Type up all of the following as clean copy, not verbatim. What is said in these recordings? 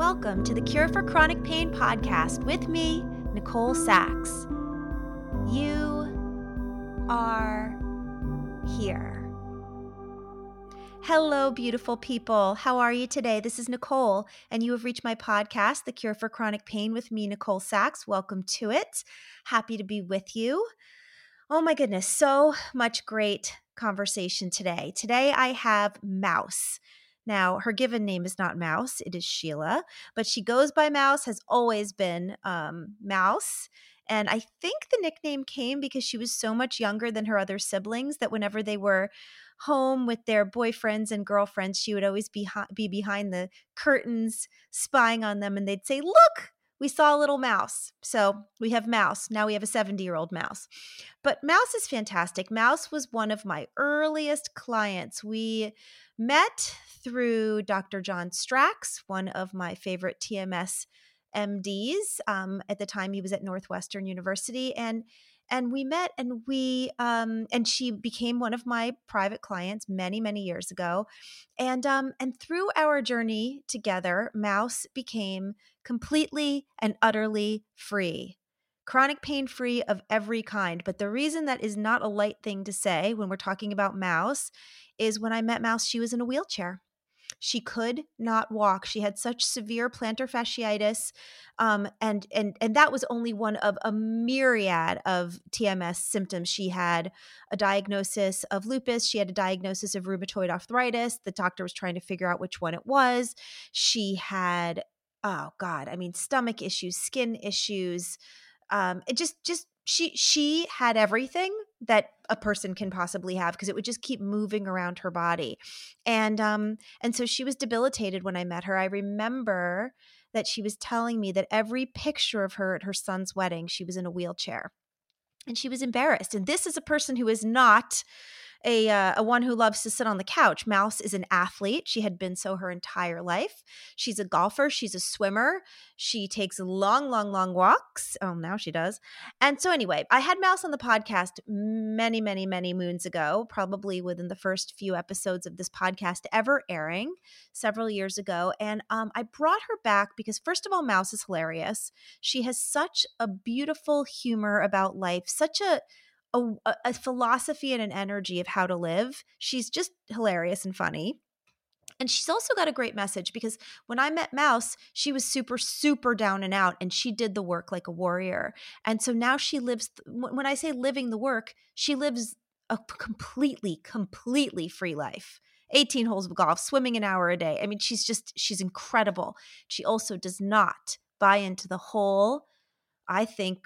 welcome to the Cure for Chronic Pain podcast with me, Nicole Sachs. You are here. Hello, beautiful people. How are you today? This is Nicole, and you have reached my podcast, The Cure for Chronic Pain with me, Nicole Sachs. Welcome to it. Happy to be with you. Oh my goodness, so much great conversation today. Today I have Mouse. Now, her given name is not Mouse, it is Sheila, but she goes by Mouse, has always been Mouse. And I think the nickname came because she was so much younger than her other siblings that whenever they were home with their boyfriends and girlfriends, she would always be behind the curtains spying on them, and they'd say, "Look, we saw a little mouse." So we have Mouse. Now we have a 70-year-old Mouse. But Mouse is fantastic. Mouse was one of my earliest clients. We met through Dr. John Strax, one of my favorite TMS MDs. At the time, he was at Northwestern University, and we met, and and she became one of my private clients many years ago. And through our journey together, Mouse became completely and utterly free. Chronic pain free of every kind. But the reason that is not a light thing to say when we're talking about Mouse is when I met Mouse, she was in a wheelchair. She could not walk. She had such severe plantar fasciitis, and that was only one of a myriad of TMS symptoms. She had a diagnosis of lupus. She had a diagnosis of rheumatoid arthritis. The doctor was trying to figure out which one it was. She had, oh God, I mean, stomach issues, skin issues. She had everything that a person can possibly have because it would just keep moving around her body. And so she was debilitated when I met her. I remember that she was telling me that every picture of her at her son's wedding, she was in a wheelchair. And she was embarrassed. And this is a person who is not a one who loves to sit on the couch. Mouse is an athlete. She had been so her entire life. She's a golfer. She's a swimmer. She takes long walks. Oh, now she does. And so anyway, I had Mouse on the podcast many moons ago, probably within the first few episodes of this podcast ever airing several years ago. And I brought her back because, first of all, Mouse is hilarious. She has such a beautiful humor about life, such a philosophy and an energy of how to live. She's just hilarious and funny. And she's also got a great message because when I met Mouse, she was super down and out, and she did the work like a warrior. And so now she lives, when I say living the work, she lives a completely free life. 18 holes of golf, swimming an hour a day. I mean, she's incredible. She also does not buy into the whole, I think,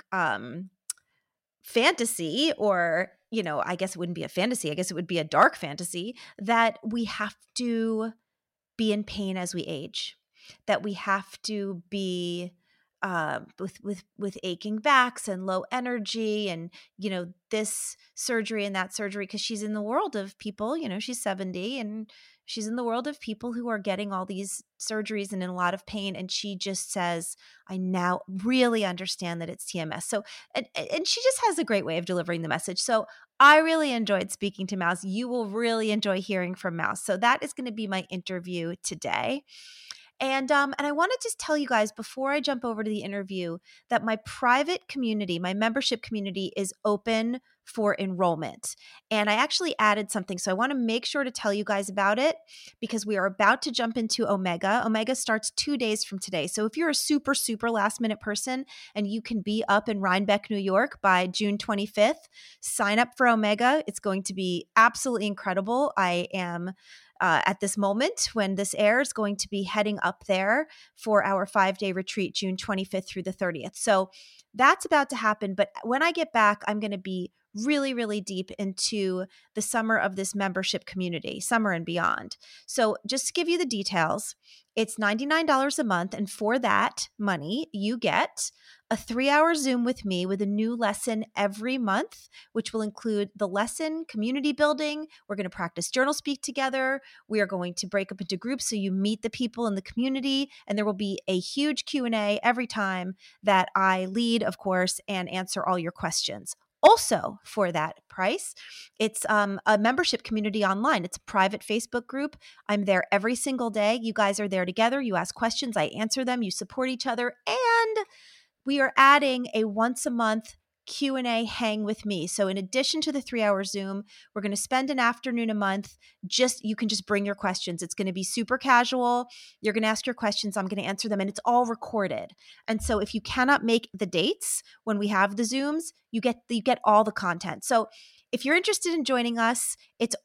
fantasy, or, I guess it wouldn't be a fantasy. I guess it would be a dark fantasy that we have to be in pain as we age, that we have to be with aching backs and low energy and, this surgery and that surgery, because she's in the world of people, she's 70 and she's in the world of people who are getting all these surgeries and in a lot of pain. And she just says, I now really understand that it's TMS. So, and she just has a great way of delivering the message. So I really enjoyed speaking to Mouse. You will really enjoy hearing from Mouse. So that is going to be my interview today. And I want to just tell you guys before I jump over to the interview that my private community, my membership community, is open for enrollment. And I actually added something. So I want to make sure to tell you guys about it because we are about to jump into Omega. Omega starts 2 days from today. So if you're a super last minute person and you can be up in Rhinebeck, New York by June 25th, sign up for Omega. It's going to be absolutely incredible. I am at this moment when this airs, going to be heading up there for our 5-day retreat, June 25th through the 30th. So that's about to happen. But when I get back, I'm going to be really deep into the summer of this membership community, summer and beyond. So just to give you the details, it's $99 a month. And for that money, you get a 3-hour Zoom with me with a new lesson every month, which will include the lesson, community building. We're going to practice journal speak together. We are going to break up into groups so you meet the people in the community. And there will be a huge Q&A every time that I lead, of course, and answer all your questions. Also, for that price, it's a membership community online. It's a private Facebook group. I'm there every single day. You guys are there together. You ask questions, I answer them. You support each other, and we are adding a once a month Q&A hang with me. So in addition to the 3-hour Zoom, we're going to spend an afternoon a month. You can just bring your questions. It's going to be super casual. You're going to ask your questions. I'm going to answer them, and it's all recorded. And so if you cannot make the dates when we have the Zooms, you get all the content. So if you're interested in joining us,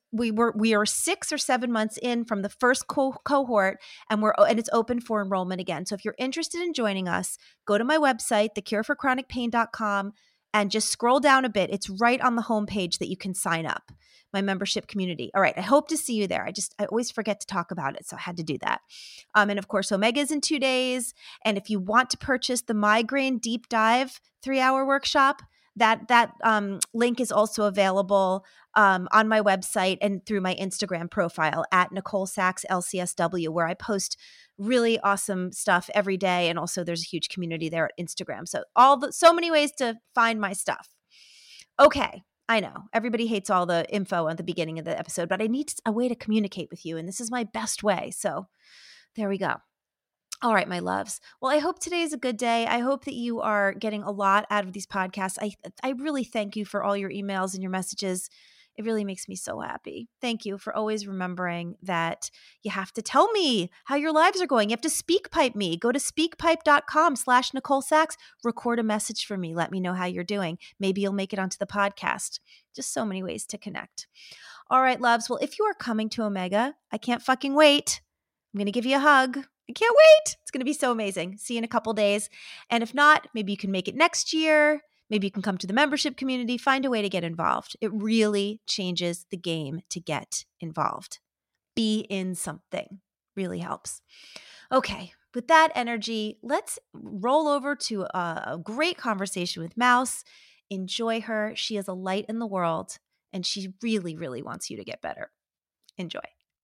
we are 6 or 7 months in from the first cohort, and it's open for enrollment again. So if you're interested in joining us, go to my website, thecureforchronicpain.com, and just scroll down a bit. It's right on the homepage that you can sign up, my membership community. All right. I hope to see you there. I always forget to talk about it, so I had to do that. And of course, Omega is in 2 days. And if you want to purchase the migraine deep dive 3-hour workshop, that link is also available on my website and through my Instagram profile at Nicole Sachs LCSW, where I post really awesome stuff every day. And also there's a huge community there at Instagram. So many ways to find my stuff. Okay. I know everybody hates all the info at the beginning of the episode, but I need a way to communicate with you. And this is my best way. So there we go. All right, my loves. Well, I hope today is a good day. I hope that you are getting a lot out of these podcasts. I really thank you for all your emails and your messages. It really makes me so happy. Thank you for always remembering that you have to tell me how your lives are going. You have to speak pipe me. Go to speakpipe.com/Nicole Sachs. Record a message for me. Let me know how you're doing. Maybe you'll make it onto the podcast. Just so many ways to connect. All right, loves. Well, if you are coming to Omega, I can't fucking wait. I'm going to give you a hug. I can't wait. It's going to be so amazing. See you in a couple days. And if not, maybe you can make it next year. Maybe you can come to the membership community. Find a way to get involved. It really changes the game to get involved. Be in something. Really helps. Okay. With that energy, let's roll over to a great conversation with Mouse. Enjoy her. She is a light in the world, and she really, really wants you to get better. Enjoy.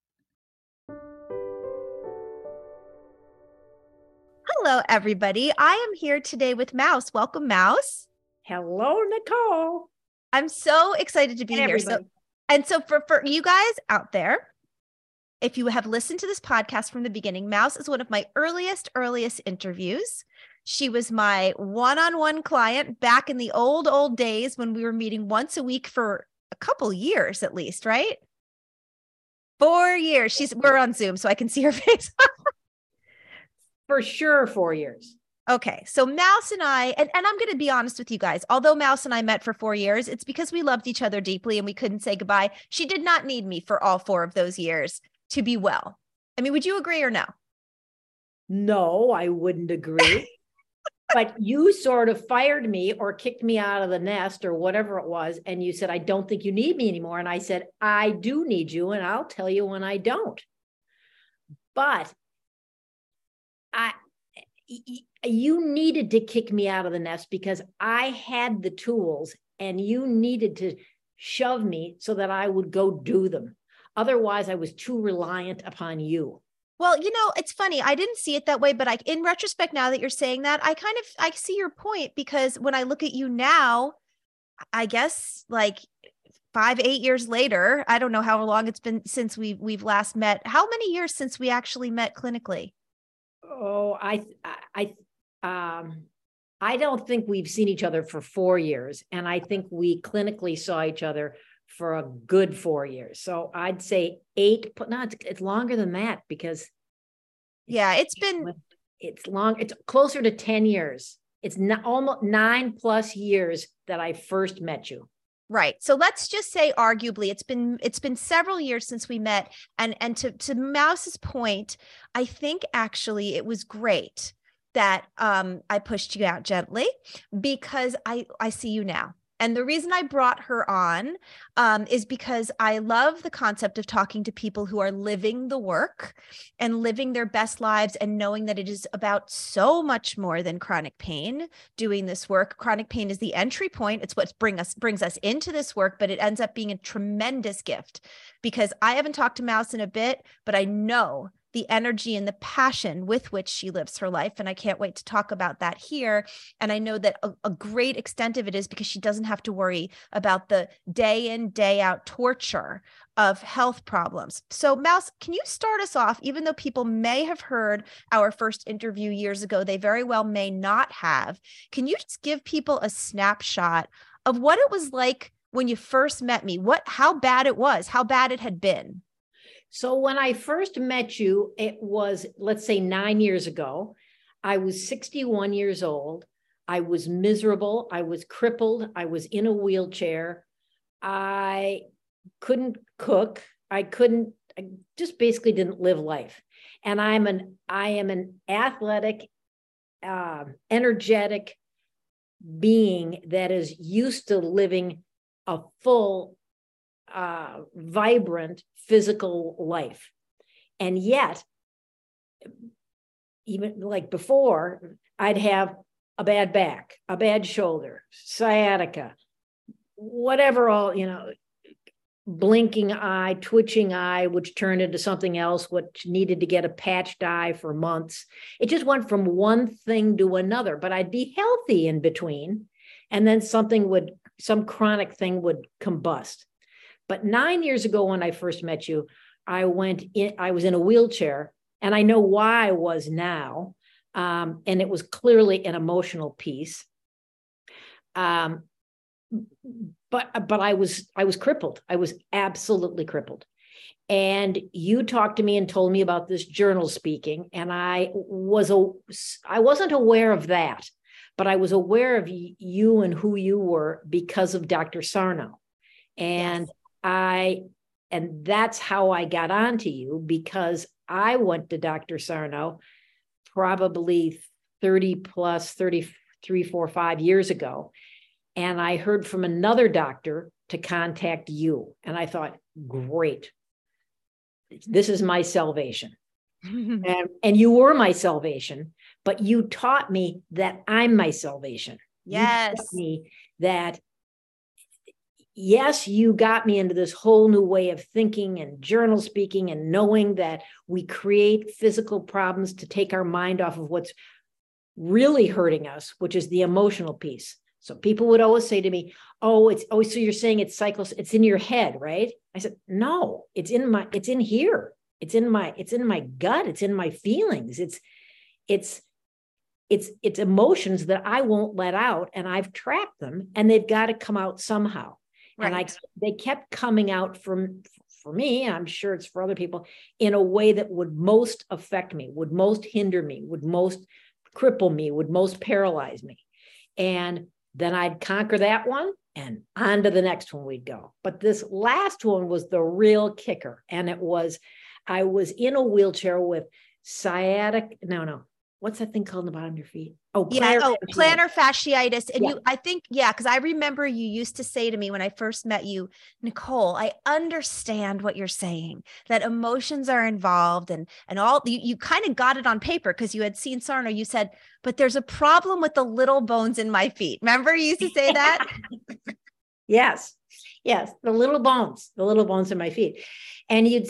Hello, everybody. I am here today with Mouse. Welcome, Mouse. Hello, Nicole. I'm so excited to be here. So for you guys out there, if you have listened to this podcast from the beginning, Mouse is one of my earliest interviews. She was my one-on-one client back in the old days when we were meeting once a week for a couple years at least, right? 4 years. We're on Zoom, so I can see her face. For sure, 4 years. Okay. So Mouse and I, and I'm going to be honest with you guys, although Mouse and I met for 4 years, it's because we loved each other deeply and we couldn't say goodbye. She did not need me for all 4 of those years to be well. I mean, would you agree or no? No, I wouldn't agree. But you sort of fired me or kicked me out of the nest or whatever it was. And you said, I don't think you need me anymore. And I said, I do need you. And I'll tell you when I don't. But you needed to kick me out of the nest because I had the tools and you needed to shove me so that I would go do them. Otherwise, I was too reliant upon you. Well, it's funny. I didn't see it that way, but in retrospect, now that you're saying that, I see your point, because when I look at you now, I guess like 5-8 years later, I don't know how long it's been since we've last met. How many years since we actually met clinically? Oh, I don't think we've seen each other for 4 years. And I think we clinically saw each other for a good 4 years. So I'd say 8, but no, it's longer than that because. Yeah, it's long. It's closer to 10 years. It's almost 9+ years that I first met you. Right. So let's just say arguably it's been several years since we met. And to Mouse's point, I think actually it was great that I pushed you out gently, because I see you now. And the reason I brought her on is because I love the concept of talking to people who are living the work and living their best lives, and knowing that it is about so much more than chronic pain. Doing this work, chronic pain is the entry point. It's what brings us into this work, but it ends up being a tremendous gift, because I haven't talked to Mouse in a bit, but I know the energy and the passion with which she lives her life. And I can't wait to talk about that here. And I know that a great extent of it is because she doesn't have to worry about the day in, day out torture of health problems. So Mouse, can you start us off, even though people may have heard our first interview years ago, they very well may not have. Can you just give people a snapshot of what it was like when you first met me, how bad it was, how bad it had been? So when I first met you, it was, let's say 9 years ago. I was 61 years old. I was miserable. I was crippled. I was in a wheelchair. I couldn't cook. I just basically didn't live life. And I am an athletic, energetic being that is used to living a full, vibrant physical life. And yet, even like before, I'd have a bad back, a bad shoulder, sciatica, whatever, all, blinking eye, twitching eye, which turned into something else, which needed to get a patched eye for months. It just went from one thing to another, but I'd be healthy in between. And then some chronic thing would combust. But 9 years ago, when I first met you, I was in a wheelchair, and I know why I was now. And it was clearly an emotional piece. But I was crippled. I was absolutely crippled. And you talked to me and told me about this journal speaking, and I wasn't aware of that, but I was aware of you and who you were because of Dr. Sarno. And yes. And that's how I got onto you, because I went to Dr. Sarno probably 33, 4, 5 years ago. And I heard from another doctor to contact you. And I thought, great, this is my salvation. And you were my salvation, but you taught me that I'm my salvation. Yes. You taught me that, yes, you got me into this whole new way of thinking and journal speaking and knowing that we create physical problems to take our mind off of what's really hurting us, which is the emotional piece. So people would always say to me, so you're saying it's cycles, it's in your head, right? I said, no, it's in here. It's in my gut. It's in my feelings. It's emotions that I won't let out, and I've trapped them, and they've got to come out somehow. Right. And they kept coming out for me, I'm sure it's for other people, in a way that would most affect me, would most hinder me, would most cripple me, would most paralyze me. And then I'd conquer that one, and on to the next one we'd go. But this last one was the real kicker. And I was in a wheelchair with sciatic, what's that thing called on the bottom of your feet? Plantar fasciitis. And because I remember you used to say to me when I first met you, Nicole, I understand what you're saying, that emotions are involved and all. You kind of got it on paper because you had seen Sarno. You said, but there's a problem with the little bones in my feet. Remember you used to say that? Yes, the little bones in my feet. And you'd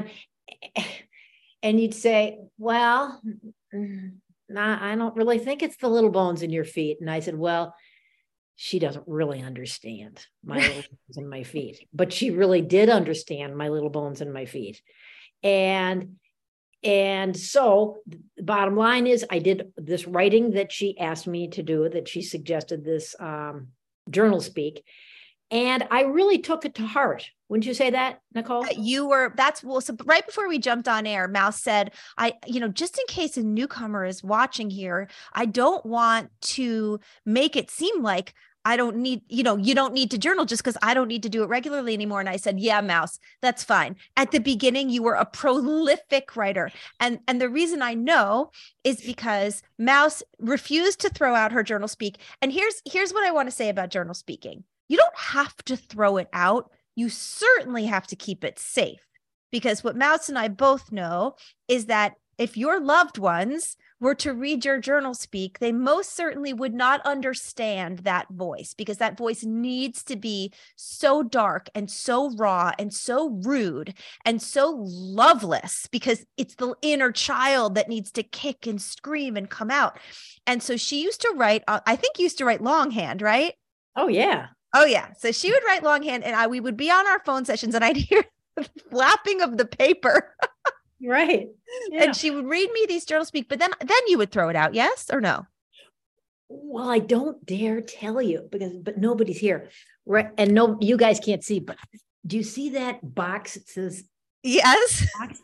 say, well, I don't really think it's the little bones in your feet. And I said, well, she doesn't really understand my little bones in my feet, but she really did understand my little bones in my feet. And so the bottom line is, I did this writing that she asked me to do, that she suggested, this journal speak. And I really took it to heart. Wouldn't you say that, Nicole? So right before we jumped on air, Mouse said, just in case a newcomer is watching here, I don't want to make it seem like I don't need, you don't need to journal just because I don't need to do it regularly anymore. And I said, yeah, Mouse, that's fine. At the beginning, you were a prolific writer. And the reason I know is because Mouse refused to throw out her journal speak. And here's what I want to say about journal speaking. You don't have to throw it out. You certainly have to keep it safe, because what Mouse and I both know is that if your loved ones were to read your journal speak, they most certainly would not understand that voice, because that voice needs to be so dark and so raw and so rude and so loveless, because it's the inner child that needs to kick and scream and come out. And so she used to write, I think used to write longhand, right? Oh, yeah. Oh, yeah. So she would write longhand, and we would be on our phone sessions, and I'd hear the flapping of the paper. Right. Yeah. And she would read me these journal speak, but then you would throw it out. Yes or no? Well, I don't dare tell you but nobody's here. Right. And no, you guys can't see, but do you see that box? It says yes. Box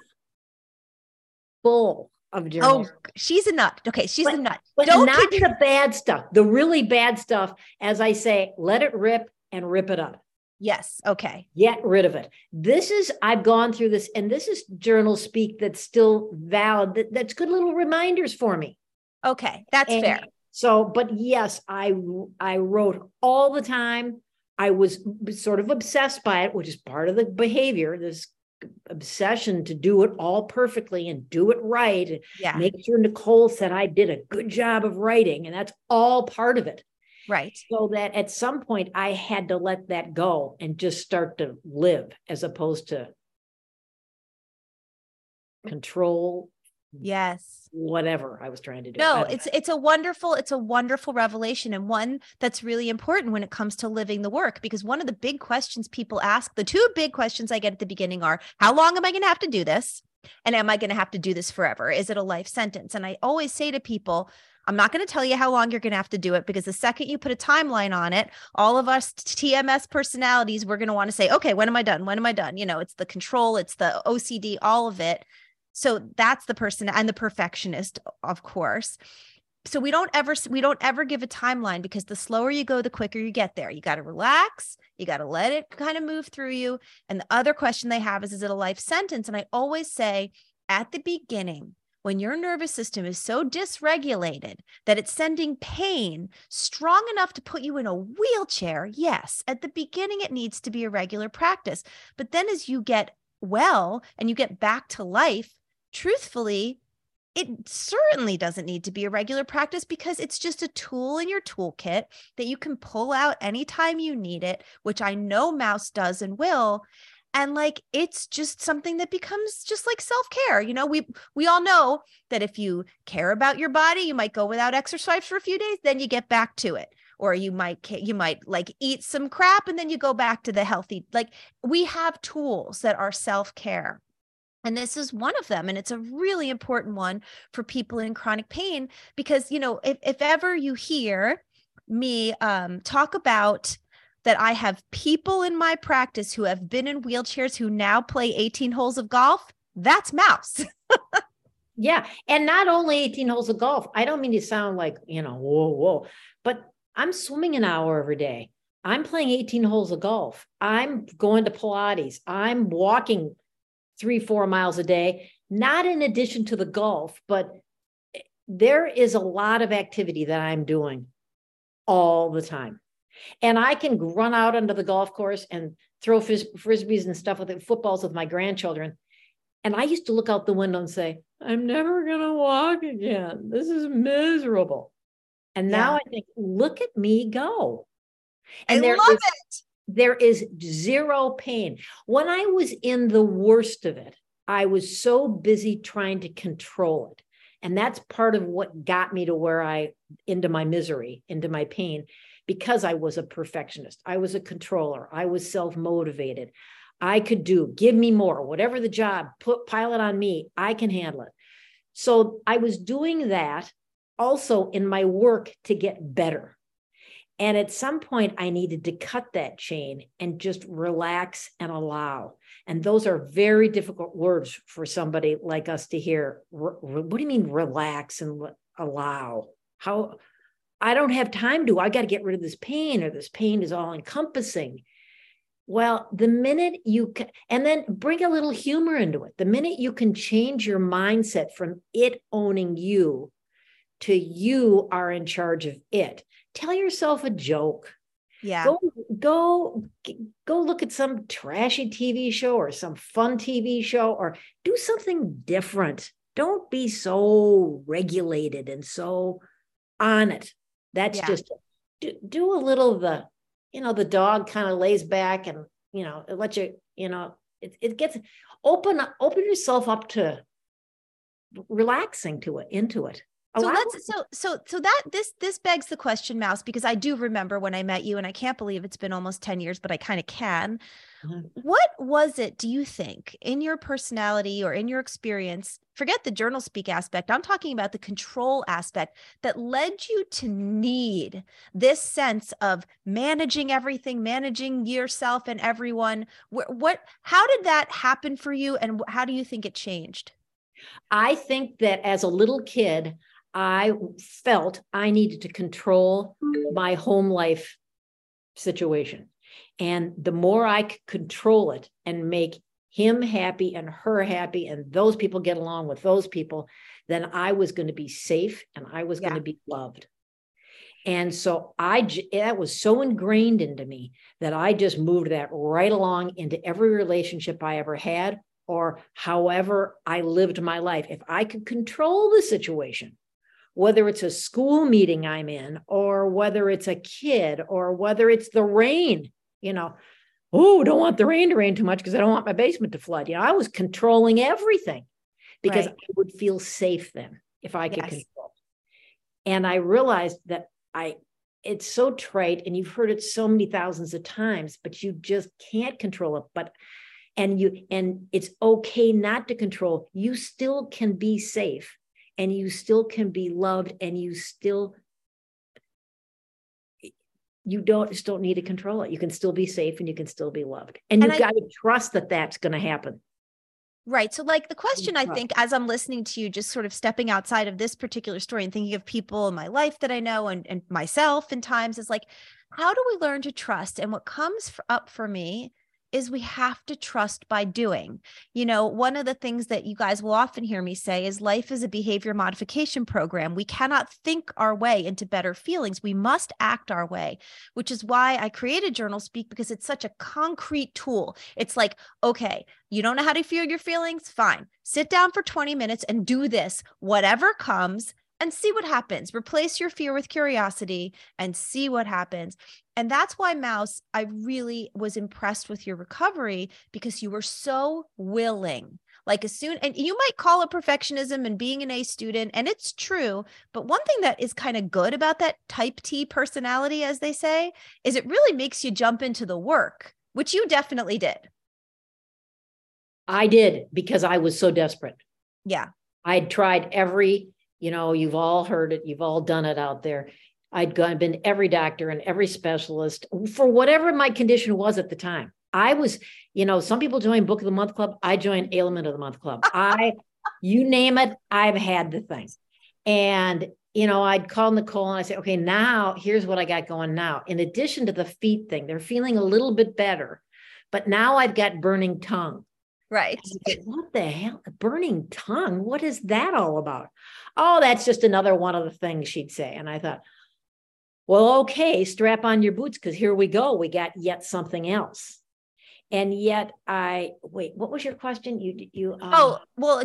full of journals. Oh, she's a nut. Okay. She's a nut. But don't not the bad stuff, the really bad stuff. As I say, let it rip and rip it up. Yes. Okay. Get rid of it. I've gone through this, and this is journal speak that's still valid. That's good little reminders for me. Okay. That's fair. So, but yes, I wrote all the time. I was sort of obsessed by it, which is part of the behavior, this obsession to do it all perfectly and do it right. Yeah. Make sure Nicole said I did a good job of writing, and that's all part of it. Right. So that at some point I had to let that go and just start to live, as opposed to control. Yes. Whatever I was trying to do. No, it's a wonderful revelation, and one that's really important when it comes to living the work, because one of the big questions people ask, the two big questions I get at the beginning are, how long am I going to have to do this? And am I going to have to do this forever? Is it a life sentence? And I always say to people, I'm not going to tell you how long you're going to have to do it, because the second you put a timeline on it, all of us TMS personalities, we're going to want to say, okay, when am I done? When am I done? You know, it's the control, it's the OCD, all of it. So that's the person, and the perfectionist, of course. So we don't ever give a timeline, because the slower you go, the quicker you get there. You got to relax. You got to let it kind of move through you. And the other question they have is it a life sentence? And I always say at the beginning, when your nervous system is so dysregulated that it's sending pain strong enough to put you in a wheelchair, yes, at the beginning, it needs to be a regular practice. But then as you get well and you get back to life, truthfully, it certainly doesn't need to be a regular practice, because it's just a tool in your toolkit that you can pull out anytime you need it, which I know Mouse does and will. And like, it's just something that becomes just like self-care. You know, we all know that if you care about your body, you might go without exercise for a few days, then you get back to it. Or you might like eat some crap and then you go back to the healthy. Like, we have tools that are self-care. And this is one of them. And it's a really important one for people in chronic pain, because, you know, if ever you hear me talk about that I have people in my practice who have been in wheelchairs who now play 18 holes of golf, that's Mouse. Yeah. And not only 18 holes of golf. I don't mean to sound like, you know, whoa, but I'm swimming an hour every day. I'm playing 18 holes of golf. I'm going to Pilates. I'm walking 3-4 miles a day, not in addition to the golf, but there is a lot of activity that I'm doing all the time. And I can run out onto the golf course and throw frisbees and stuff with it, footballs with my grandchildren. And I used to look out the window and say, I'm never going to walk again. This is miserable. And now I think, look at me go. And I love it. There is zero pain. When I was in the worst of it, I was so busy trying to control it. And that's part of what got me to into my misery, into my pain, because I was a perfectionist. I was a controller. I was self-motivated. I could give me more, whatever the job, pile it on me. I can handle it. So I was doing that also in my work to get better. And at some point, I needed to cut that chain and just relax and allow. And those are very difficult words for somebody like us to hear. What do you mean relax and allow? How? I don't have time to. I got to get rid of this pain, or this pain is all encompassing. Well, the minute you can, and then bring a little humor into it, the minute you can change your mindset from it owning you to you are in charge of it. Tell yourself a joke. Yeah. Go look at some trashy TV show or some fun TV show, or do something different. don't be so regulated and so on it. That's just do a little of the, the dog kind of lays back and, it lets you, it gets open yourself up to relaxing into it. So that this begs the question, Mouse, because I do remember when I met you, and I can't believe it's been almost 10 years, but I kind of can. Mm-hmm. What was it, do you think, in your personality or in your experience, forget the journal speak aspect, I'm talking about the control aspect, that led you to need this sense of managing everything, managing yourself and everyone? How did that happen for you, and how do you think it changed? I think that as a little kid, I felt I needed to control my home life situation. And the more I could control it and make him happy and her happy and those people get along with those people, then I was going to be safe and I was going to be loved. And so that was so ingrained into me that I just moved that right along into every relationship I ever had, or however I lived my life. If I could control the situation, whether it's a school meeting I'm in, or whether it's a kid, or whether it's the rain, don't want the rain to rain too much because I don't want my basement to flood. I was controlling everything because I would feel safe then if I could control. And I realized that it's so trite, and you've heard it so many thousands of times, but you just can't control it. And it's okay not to control. You still can be safe, and you still can be loved, and you don't need to control it. You can still be safe and you can still be loved. And you've got to trust that that's going to happen. Right. So like the question, I think, as I'm listening to you, just sort of stepping outside of this particular story and thinking of people in my life that I know and myself in times, is like, how do we learn to trust? And what comes up for me is we have to trust by doing. One of the things that you guys will often hear me say is life is a behavior modification program. We cannot think our way into better feelings. We must act our way, which is why I created Journal Speak, because it's such a concrete tool. It's like, okay, you don't know how to feel your feelings? Fine. Sit down for 20 minutes and do this, whatever comes, and see what happens. Replace your fear with curiosity and see what happens. And that's why, Mouse, I really was impressed with your recovery, because you were so willing. Like and you might call it perfectionism and being an A student, and it's true. But one thing that is kind of good about that type T personality, as they say, is it really makes you jump into the work, which you definitely did. I did, because I was so desperate. Yeah. I'd tried you've all heard it. You've all done it out there. I'd been to every doctor and every specialist for whatever my condition was at the time. I was, some people join Book of the Month Club. I joined Ailment of the Month Club. You name it, I've had the thing. And, I'd call Nicole and I say, okay, now here's what I got going now. In addition to the feet thing, they're feeling a little bit better, but now I've got burning tongue. Right. Said, what the hell? A burning tongue? What is that all about? Oh, that's just another one of the things, she'd say. And I thought, well, okay, strap on your boots, because here we go. We got yet something else. And yet wait, what was your question? I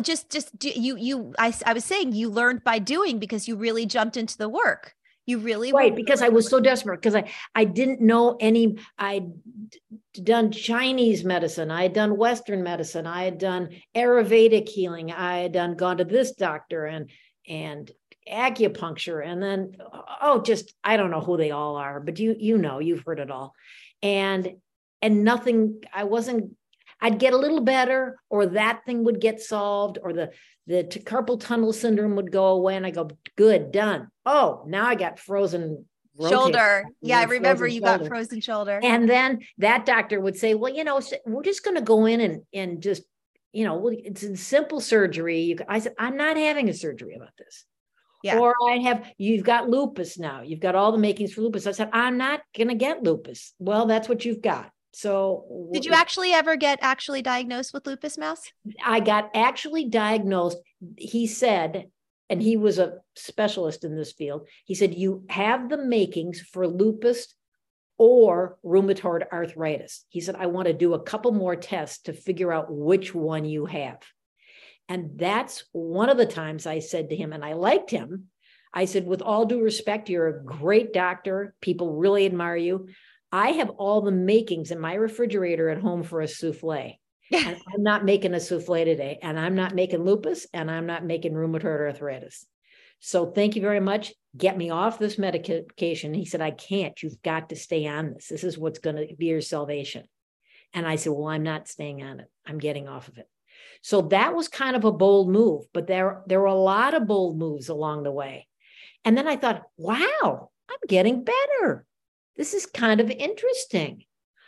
was saying you learned by doing, because you really jumped into the work. You really right, because I was so desperate, because I didn't know any. I'd done Chinese medicine, I had done Western medicine, I had done Ayurvedic healing, I had gone to this doctor and acupuncture, and then I don't know who they all are, but you've heard it all, and nothing. I'd get a little better, or that thing would get solved, or the carpal tunnel syndrome would go away, and I go, good, done. Oh, now I got frozen shoulder. Yeah, I remember you got frozen shoulder. And then that doctor would say, well, we're just going to go in and just, it's a simple surgery. I said, I'm not having a surgery about this. Yeah. Or you've got lupus now. You've got all the makings for lupus. I said, I'm not going to get lupus. Well, that's what you've got. So did you actually ever get diagnosed with lupus, Mouse? I got actually diagnosed. He said, and he was a specialist in this field, he said, you have the makings for lupus or rheumatoid arthritis. He said, I want to do a couple more tests to figure out which one you have. And that's one of the times I said to him, and I liked him. I said, with all due respect, you're a great doctor. People really admire you. I have all the makings in my refrigerator at home for a souffle. And I'm not making a souffle today. And I'm not making lupus, and I'm not making rheumatoid arthritis. So thank you very much. Get me off this medication. He said, I can't. You've got to stay on this. This is what's going to be your salvation. And I said, well, I'm not staying on it. I'm getting off of it. So that was kind of a bold move, but there were a lot of bold moves along the way. And then I thought, wow, I'm getting better. This is kind of interesting.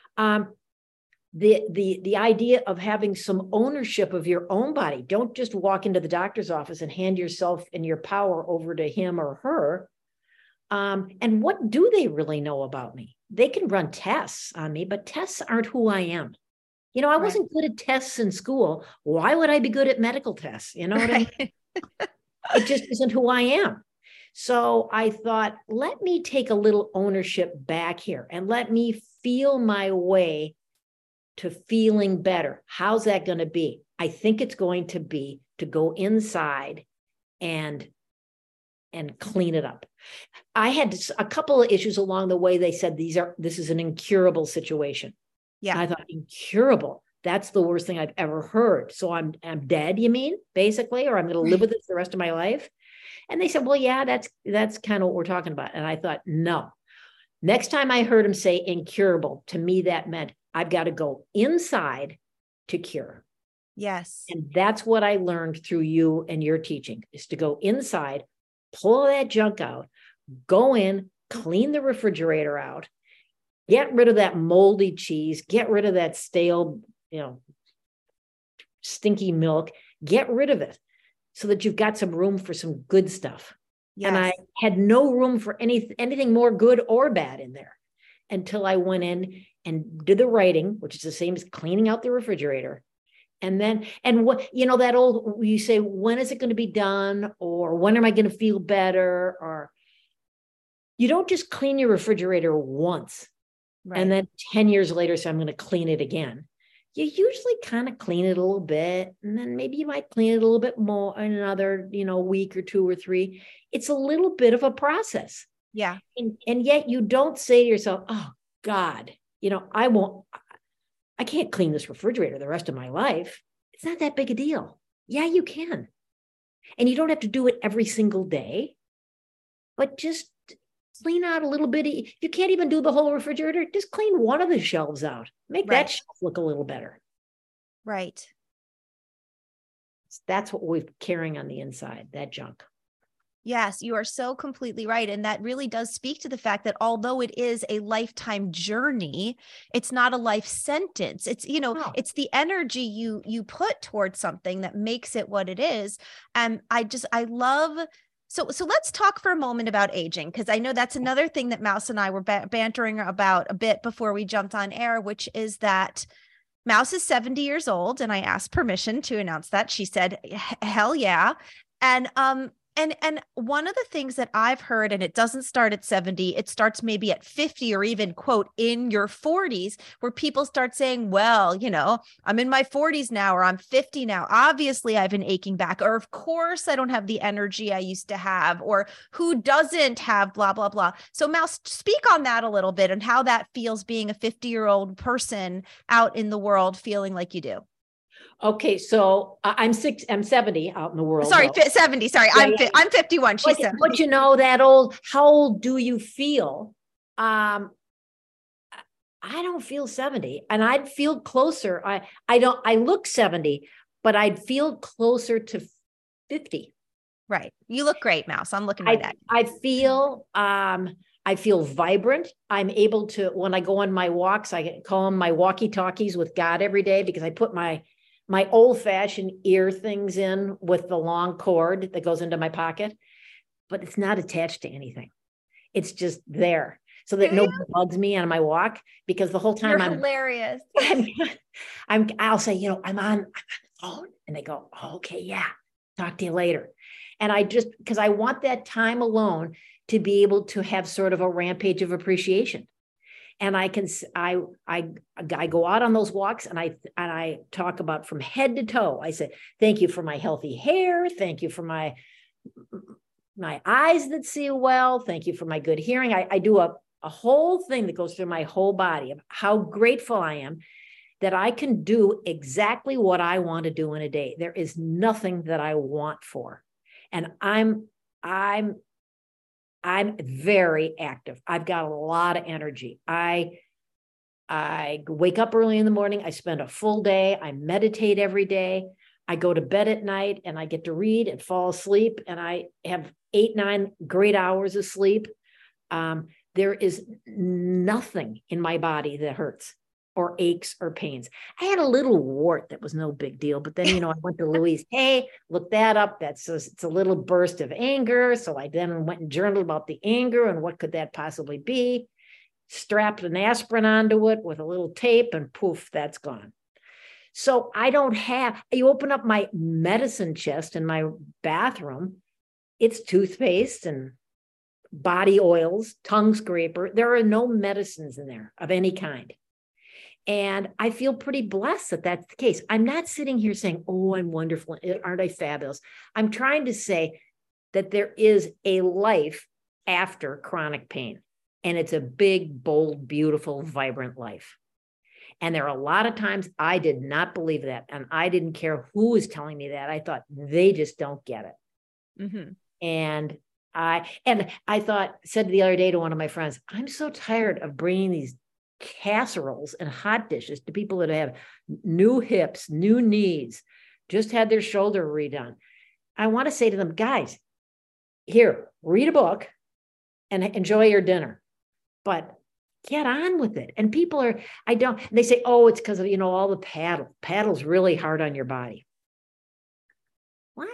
The idea of having some ownership of your own body. Don't just walk into the doctor's office and hand yourself and your power over to him or her. And what do they really know about me? They can run tests on me, but tests aren't who I am. You know, I wasn't good at tests in school. Why would I be good at medical tests? You know what I mean? It just isn't who I am. So I thought, let me take a little ownership back here and let me feel my way to feeling better. How's that going to be? I think it's going to be to go inside and clean it up. I had a couple of issues along the way. They said, this is an incurable situation. Yeah. And I thought, incurable. That's the worst thing I've ever heard. So I'm dead, you mean, basically, or I'm going to live with this the rest of my life. And they said, well, yeah, that's kind of what we're talking about. And I thought, no. Next time I heard him say incurable, to me, that meant I've got to go inside to cure. Yes. And that's what I learned through you and your teaching, is to go inside, pull that junk out, go in, clean the refrigerator out, get rid of that moldy cheese, get rid of that stale, stinky milk, get rid of it so that you've got some room for some good stuff. Yes. And I had no room for anything more good or bad in there until I went in and did the writing, which is the same as cleaning out the refrigerator. And then, that old, you say, when is it going to be done? Or when am I going to feel better? Or you don't just clean your refrigerator once. Right. And then 10 years later, so I'm going to clean it again. You usually kind of clean it a little bit, and then maybe you might clean it a little bit more in another, week or 2 or 3. It's a little bit of a process. Yeah. And yet you don't say to yourself, oh God, I can't clean this refrigerator the rest of my life. It's not that big a deal. Yeah, you can. And you don't have to do it every single day, but just clean out a little bit. You can't even do the whole refrigerator. Just clean one of the shelves out. Make that shelf look a little better. Right. That's what we're carrying on the inside, that junk. Yes, you are so completely right. And that really does speak to the fact that although it is a lifetime journey, it's not a life sentence. It's, it's the energy you put towards something that makes it what it is. And I love. So let's talk for a moment about aging, because I know that's another thing that Mouse and I were bantering about a bit before we jumped on air, which is that Mouse is 70 years old. And I asked permission to announce that. She said, hell yeah. And one of the things that I've heard, and it doesn't start at 70, it starts maybe at 50 or even, quote, in your 40s, where people start saying, well, I'm in my 40s now, or I'm 50 now. Obviously, I have an aching back, or of course, I don't have the energy I used to have, or who doesn't have blah, blah, blah. So Mouse, speak on that a little bit and how that feels being a 50-year-old person out in the world feeling like you do. Okay, so I'm 70 out in the world. Sorry, 70. Sorry, yeah, I'm 51. She's 70. But that old, how old do you feel? I don't feel 70, and I'd feel closer. I look 70, but I'd feel closer to 50. Right. You look great, Mouse. I'm looking at that. I feel vibrant. I'm able to, when I go on my walks, I call them my walkie-talkies with God every day, because I put my old-fashioned ear things in with the long cord that goes into my pocket, but it's not attached to anything. It's just there so that nobody bugs me on my walk, because the whole time You're hilarious. I'll say, I'm on the phone, and they go, oh, okay, yeah, talk to you later. And because I want that time alone to be able to have sort of a rampage of appreciation. And I go out on those walks and I talk about from head to toe. I say, thank you for my healthy hair. Thank you for my eyes that see well. Thank you for my good hearing. I do a whole thing that goes through my whole body of how grateful I am that I can do exactly what I want to do in a day. There is nothing that I want for. And I'm very active. I've got a lot of energy. I wake up early in the morning. I spend a full day. I meditate every day. I go to bed at night and I get to read and fall asleep. And I have 8-9 great hours of sleep. There is nothing in my body that hurts or aches or pains. I had a little wart that was no big deal, but then, I went to Louise, hey, look that up. It's a little burst of anger. So I then went and journaled about the anger and what could that possibly be, strapped an aspirin onto it with a little tape and poof, that's gone. So you open up my medicine chest in my bathroom, it's toothpaste and body oils, tongue scraper. There are no medicines in there of any kind. And I feel pretty blessed that that's the case. I'm not sitting here saying, oh, I'm wonderful. Aren't I fabulous? I'm trying to say that there is a life after chronic pain. And it's a big, bold, beautiful, vibrant life. And there are a lot of times I did not believe that. And I didn't care who was telling me that. I thought they just don't get it. Mm-hmm. And I said the other day to one of my friends, I'm so tired of bringing these casseroles and hot dishes to people that have new hips, new knees, just had their shoulder redone. I want to say to them, guys, here, read a book and enjoy your dinner, but get on with it. And people they say, oh, it's because of, all the paddle's really hard on your body. What?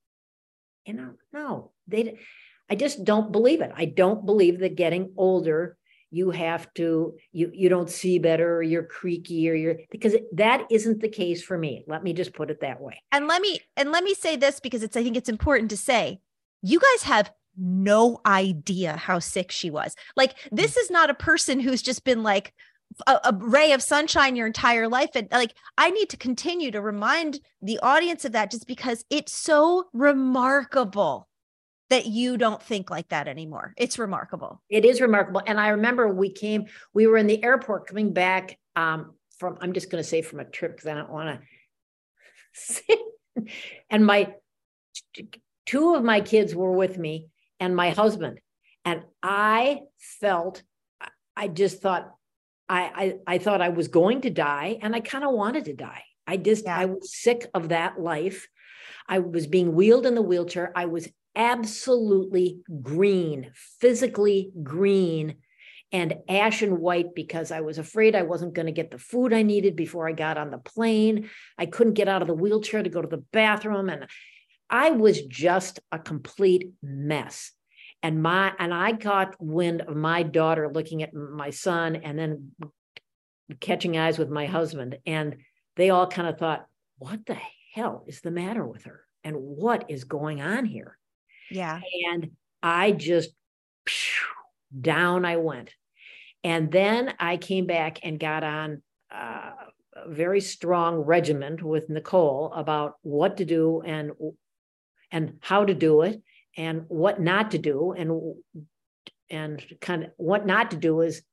No, I just don't believe it. I don't believe that getting older, you have to, you don't see better, or you're creaky, or because that isn't the case for me. Let me just put it that way. And let me say this, because I think it's important to say, you guys have no idea how sick she was. Like, this is not a person who's just been like a ray of sunshine your entire life. And like, I need to continue to remind the audience of that, just because it's so remarkable that you don't think like that anymore. It's remarkable. It is remarkable. And I remember we were in the airport coming back I'm just going to say from a trip, because I don't want to say, and two of my kids were with me and my husband. And I thought I thought I was going to die, and I kind of wanted to die. I was sick of that life. I was being wheeled in the wheelchair. I was absolutely green, physically green and ashen white, because I was afraid I wasn't going to get the food I needed before I got on the plane. I couldn't get out of the wheelchair to go to the bathroom. And I was just a complete mess. And I got wind of my daughter looking at my son and then catching eyes with my husband. And they all kind of thought, what the hell is the matter with her? And what is going on here? Yeah. And I just, down I went. And then I came back and got on a very strong regimen with Nicole about what to do and how to do it and what not to do. And kind of what not to do is,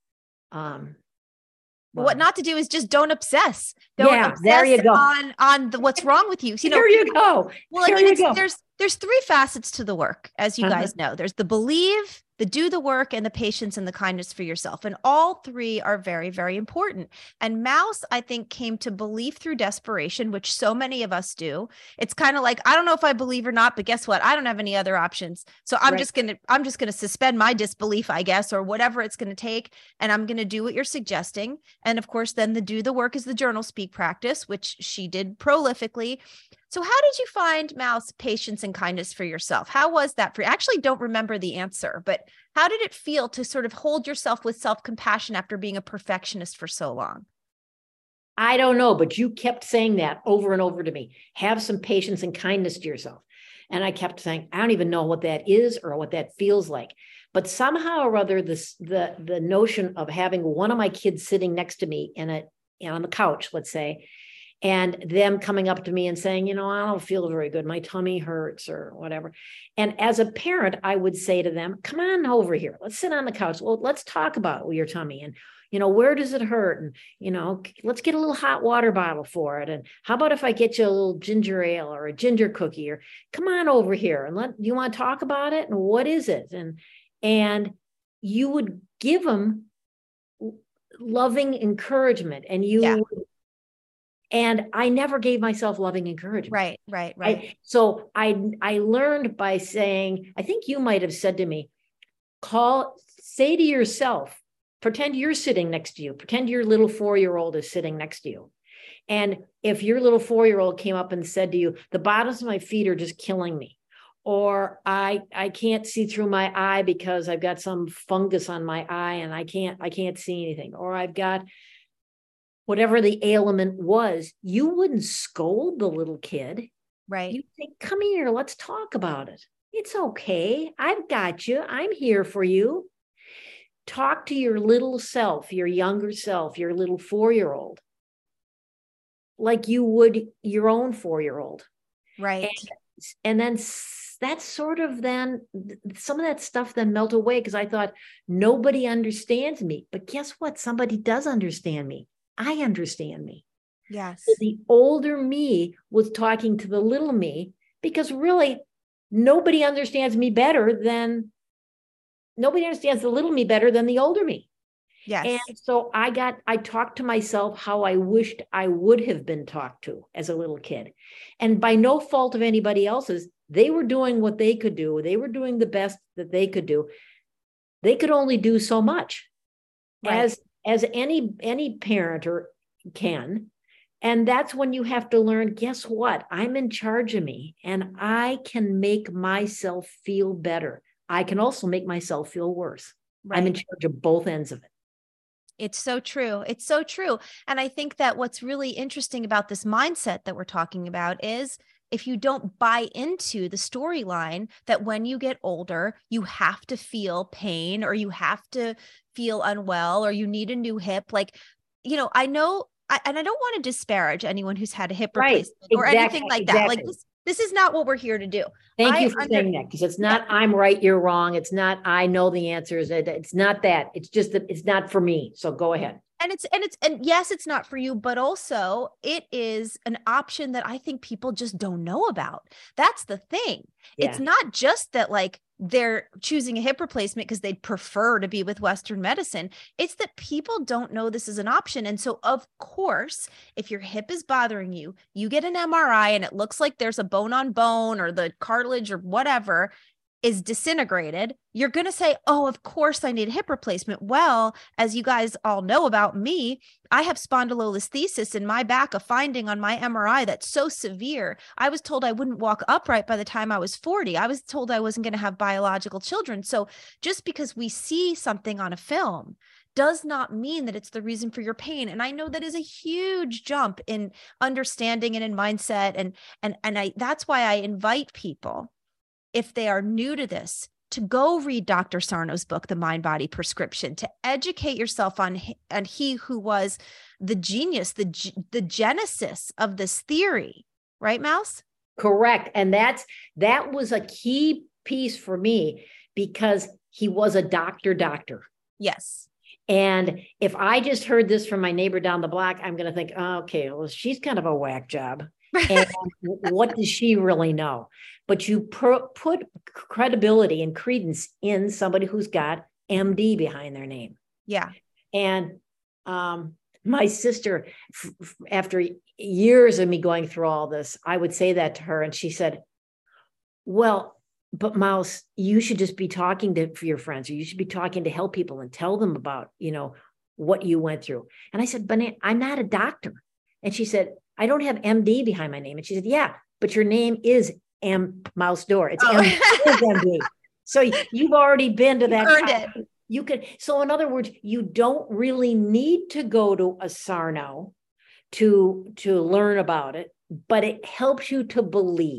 what not to do is just don't obsess. Don't obsess there you go. on what's wrong with you. There you go. Well, I mean, there's 3 facets to the work, as you guys know. There's the believe, the do the work, and the patience and the kindness for yourself. And all 3 are very, very important. And Mouse, I think, came to belief through desperation, which so many of us do. It's kind of like, I don't know if I believe or not, but guess what? I don't have any other options. So I'm just going to suspend my disbelief, I guess, or whatever it's going to take. And I'm going to do what you're suggesting. And of course, then the do the work is the journal speak practice, which she did prolifically. So how did you find, Mouse, patience and kindness for yourself? How was that for you? I actually don't remember the answer, but how did it feel to sort of hold yourself with self-compassion after being a perfectionist for so long? I don't know, but you kept saying that over and over to me. Have some patience and kindness to yourself. And I kept saying, I don't even know what that is or what that feels like. But somehow or other, the notion of having one of my kids sitting next to me on the couch, let's say, and them coming up to me and saying, I don't feel very good. My tummy hurts or whatever. And as a parent, I would say to them, come on over here. Let's sit on the couch. Well, let's talk about your tummy and, where does it hurt? And, let's get a little hot water bottle for it. And how about if I get you a little ginger ale or a ginger cookie, or come on over here and you want to talk about it? And what is it? And you would give them loving encouragement, and I never gave myself loving encouragement. Right. So I learned by saying, I think you might have said to me, say to yourself, pretend you're sitting next to you, pretend your little 4-year-old is sitting next to you. And if your little 4-year-old came up and said to you, the bottoms of my feet are just killing me, or I can't see through my eye because I've got some fungus on my eye and I can't see anything, or I've got whatever the ailment was, you wouldn't scold the little kid. Right. You'd say, come here, let's talk about it. It's okay. I've got you. I'm here for you. Talk to your little self, your younger self, your little 4-year-old, like you would your own 4-year-old. Right. And then that's sort of then some of that stuff then melt away, because I thought nobody understands me. But guess what? Somebody does understand me. I understand me. Yes. So the older me was talking to the little me, because really nobody understands the little me better than the older me. Yes. And so I talked to myself how I wished I would have been talked to as a little kid. And by no fault of anybody else's, they were doing what they could do. They were doing the best that they could do. They could only do so much. Right. As any parent can. And that's when you have to learn, guess what? I'm in charge of me, and I can make myself feel better. I can also make myself feel worse. Right. I'm in charge of both ends of it. It's so true. It's so true. And I think that what's really interesting about this mindset that we're talking about is, if you don't buy into the storyline that when you get older, you have to feel pain, or you have to feel unwell, or you need a new hip. Like, I know, and I don't want to disparage anyone who's had a hip replacement or anything like that. Like this is not what we're here to do. Thank you for saying that, because it's not, I'm right, you're wrong. It's not, I know the answers. It's not that. It's just that it's not for me. So go ahead. And yes, it's not for you, but also it is an option that I think people just don't know about. That's the thing. Yeah. It's not just that like they're choosing a hip replacement because they'd prefer to be with Western medicine. It's that people don't know this is an option. And so of course, if your hip is bothering you, you get an MRI and it looks like there's a bone on bone, or the cartilage or whatever is disintegrated, you're going to say, oh, of course I need a hip replacement. Well, as you guys all know about me, I have spondylolisthesis in my back, a finding on my MRI that's so severe. I was told I wouldn't walk upright by the time I was 40. I was told I wasn't going to have biological children. So just because we see something on a film does not mean that it's the reason for your pain. And I know that is a huge jump in understanding and in mindset. And that's why I invite people, if they are new to this, to go read Dr. Sarno's book, The Mind Body Prescription, to educate yourself on he who was the genius, the genesis of this theory, right, Mouse? Correct. And that was a key piece for me, because he was a doctor. Yes. And if I just heard this from my neighbor down the block, I'm going to think, oh, okay, well, she's kind of a whack job. And what does she really know? But you put credibility and credence in somebody who's got MD behind their name. Yeah. And my sister, after years of me going through all this, I would say that to her, and she said, well, but Mouse, you should just be talking for your friends, or you should be talking to help people and tell them about, what you went through. And I said, but I'm not a doctor. And she said, I don't have MD behind my name. And she said, yeah, but your name is M. Mouse Door. It's MD. So you've already been to that. You earned it. You could. So in other words, you don't really need to go to a Sarno to learn about it, but it helps you to believe.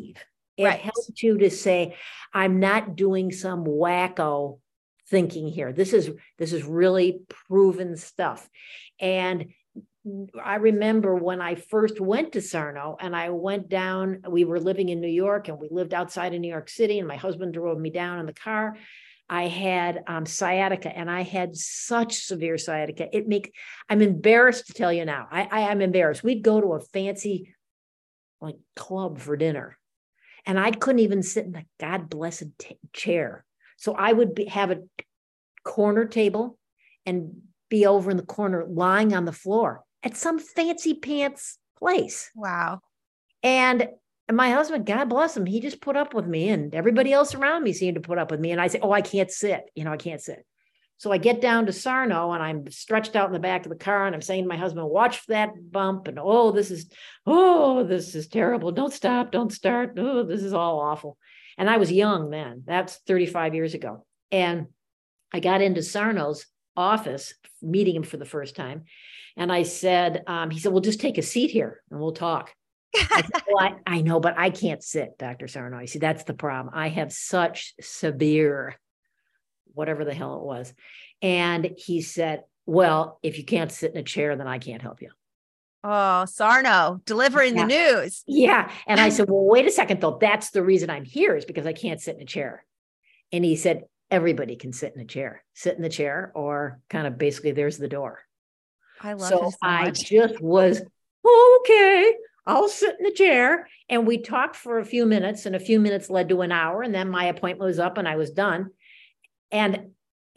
It Right. helps you to say, I'm not doing some wacko thinking here. This is really proven stuff. And I remember when I first went to Sarno and I went down, we were living in New York and we lived outside of New York City, and my husband drove me down in the car. I had sciatica, and I had such severe sciatica. I'm embarrassed to tell you now. I'm embarrassed. We'd go to a fancy like club for dinner, and I couldn't even sit in the God blessed chair. So I would have a corner table and be over in the corner lying on the floor at some fancy pants place. Wow. And my husband, God bless him, he just put up with me, and everybody else around me seemed to put up with me. And I say, oh, I can't sit. I can't sit. So I get down to Sarno and I'm stretched out in the back of the car, and I'm saying to my husband, watch that bump. And this is terrible. Don't stop. Don't start. Oh, this is all awful. And I was young then. That's 35 years ago. And I got into Sarno's office, meeting him for the first time. And I said, he said, well, just take a seat here and we'll talk. I said, well, I know, but I can't sit, Dr. Sarno. You see, that's the problem. I have such severe, whatever the hell it was. And he said, well, if you can't sit in a chair, then I can't help you. Oh, Sarno, delivering the news. Yeah. And I said, well, wait a second, though. That's the reason I'm here, is because I can't sit in a chair. And he said, everybody can sit in a chair. Sit in the chair, or kind of basically there's the door. I love him so I much. just was, okay, I'll sit in the chair. And we talked for a few minutes, and a few minutes led to an hour. And then my appointment was up and I was done. And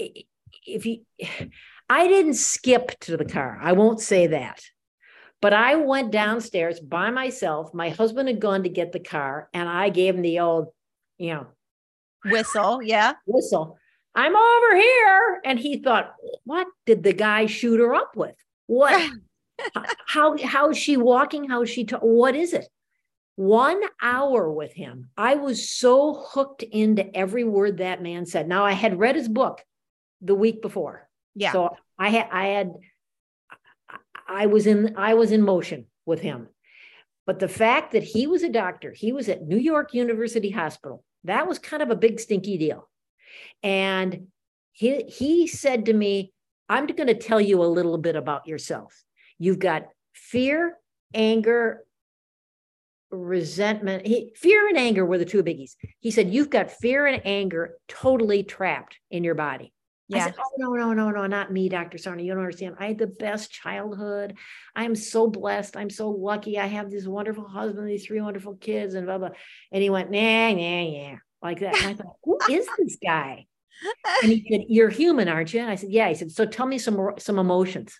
I didn't skip to the car. I won't say that. But I went downstairs by myself. My husband had gone to get the car, and I gave him the old, whistle. Yeah. Whistle. I'm over here. And he thought, what did the guy shoot her up with? What? How is she walking? How is she? What is it? 1 hour with him. I was so hooked into every word that man said. Now, I had read his book the week before. Yeah. So I was in motion with him. But the fact that he was a doctor, he was at New York University Hospital, that was kind of a big stinky deal. And he said to me, I'm going to tell you a little bit about yourself. You've got fear, anger, resentment. Fear and anger were the two biggies. He said, you've got fear and anger totally trapped in your body. Yeah. I said, oh, no, not me, Dr. Sarno. You don't understand. I had the best childhood. I'm so blessed. I'm so lucky. I have this wonderful husband, these 3 wonderful kids, and blah, blah. And he went, nah, like that. And I thought, who is this guy? And he said, you're human, aren't you? And I said, yeah. He said, so tell me some emotions.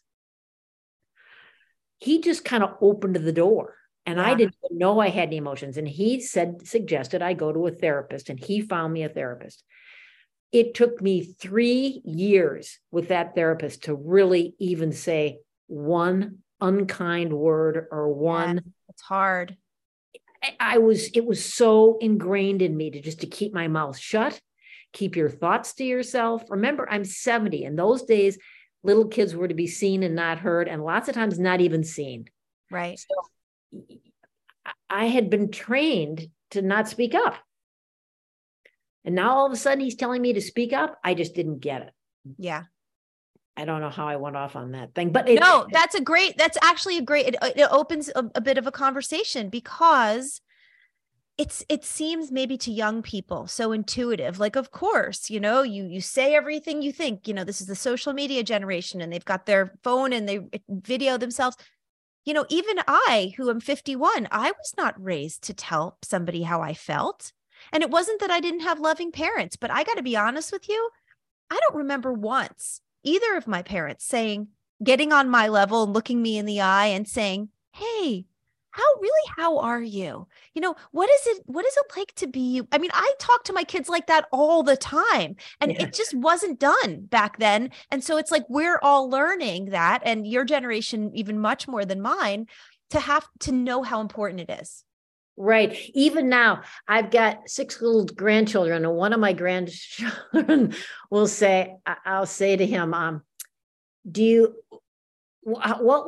He just kind of opened the door, and I didn't know I had any emotions. And he suggested I go to a therapist, and he found me a therapist. It took me 3 years with that therapist to really even say one unkind word or one. It's hard. It was so ingrained in me to keep my mouth shut, keep your thoughts to yourself. Remember, I'm 70. In those days, little kids were to be seen and not heard, and lots of times not even seen. Right. So I had been trained to not speak up. And now all of a sudden he's telling me to speak up. I just didn't get it. Yeah. I don't know how I went off on that thing, but that's actually a great, it opens a bit of a conversation, because it seems maybe to young people so intuitive. Like, of course, you say everything you think, this is the social media generation, and they've got their phone and they video themselves. Even I, who am 51, I was not raised to tell somebody how I felt. And it wasn't that I didn't have loving parents, but I got to be honest with you. I don't remember once either of my parents getting on my level and looking me in the eye and saying, hey, how are you? What is it like to be you? I mean, I talk to my kids like that all the time, and it just wasn't done back then. And so it's like, we're all learning that, and your generation, even much more than mine, to have to know how important it is. Right. Even now, I've got 6 little grandchildren, and one of my grandchildren will say, I'll say to him, what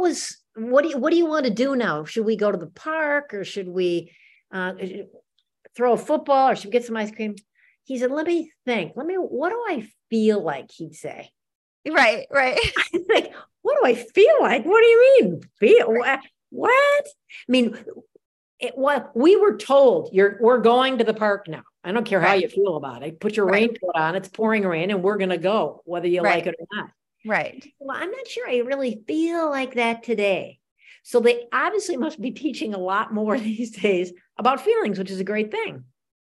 do you want to do now? Should we go to the park, or should we throw a football or she'd get some ice cream. He said, let me think. What do I feel like? He'd say. Right. I'm like, what do I feel like? What do you mean? Feel what? I mean, we were told we're going to the park now. I don't care how you feel about it. Put your raincoat on. It's pouring rain and we're going to go, whether you like it or not. Right. Well, I'm not sure I really feel like that today. So they obviously must be teaching a lot more these days about feelings, which is a great thing.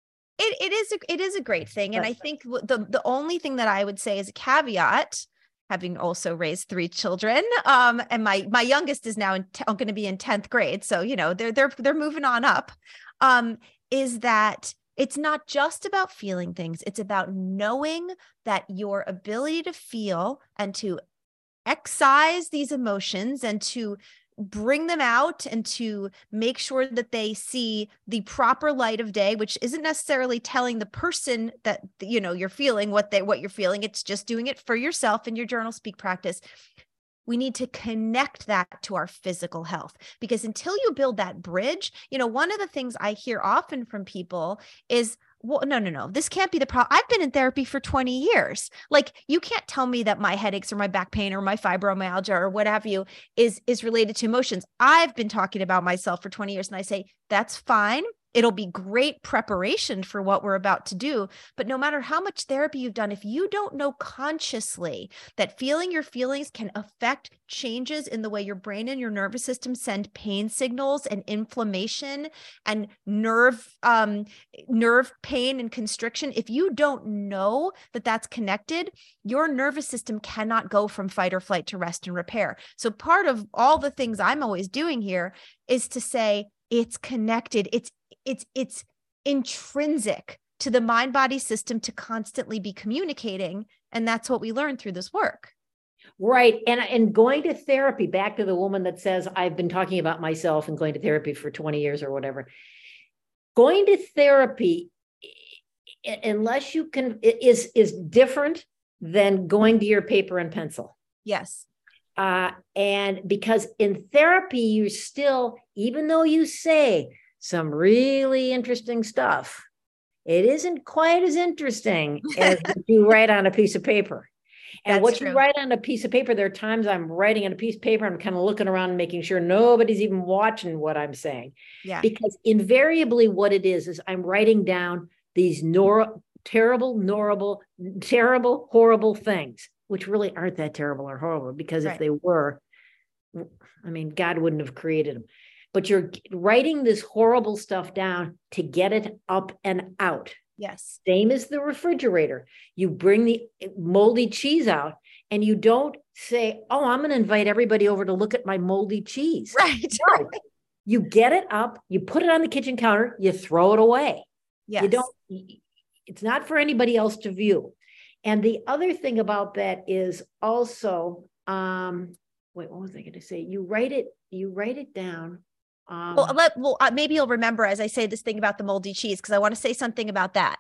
It is a great thing. And I think the only thing that I would say is a caveat, having also raised 3 children, and my youngest is now going to be in 10th grade. So, they're moving on up, is that it's not just about feeling things. It's about knowing that your ability to feel and to excise these emotions and to bring them out and to make sure that they see the proper light of day, which isn't necessarily telling the person that, you're feeling what you're feeling. It's just doing it for yourself in your journal speak practice. We need to connect that to our physical health, because until you build that bridge, one of the things I hear often from people is, well, no, this can't be the problem. I've been in therapy for 20 years. Like, you can't tell me that my headaches or my back pain or my fibromyalgia or what have you is related to emotions. I've been talking about myself for 20 years. And I say, that's fine. It'll be great preparation for what we're about to do. But no matter how much therapy you've done, if you don't know consciously that feeling your feelings can affect changes in the way your brain and your nervous system send pain signals and inflammation and nerve pain and constriction, if you don't know that that's connected, your nervous system cannot go from fight or flight to rest and repair. So part of all the things I'm always doing here is to say it's connected. It's intrinsic to the mind-body system to constantly be communicating. And that's what we learn through this work. Right. And going to therapy, back to the woman that says, I've been talking about myself and going to therapy for 20 years or whatever. Going to therapy, unless you can, is different than going to your paper and pencil. Yes. And because in therapy, you still, even though you say some really interesting stuff, it isn't quite as interesting as you write on a piece of paper. And what you write on a piece of paper, there are times I'm writing on a piece of paper, I'm kind of looking around and making sure nobody's even watching what I'm saying. Yeah. Because invariably what it is I'm writing down these terrible, horrible things, which really aren't that terrible or horrible, because if they were, I mean, God wouldn't have created them. But you're writing this horrible stuff down to get it up and out. Yes. Same as the refrigerator. You bring the moldy cheese out and you don't say, oh, I'm going to invite everybody over to look at my moldy cheese. Right. No. You get it up, you put it on the kitchen counter, you throw it away. Yes. It's not for anybody else to view. And the other thing about that is also, what was I going to say? You write it down. Maybe you'll remember as I say this thing about the moldy cheese, because I want to say something about that.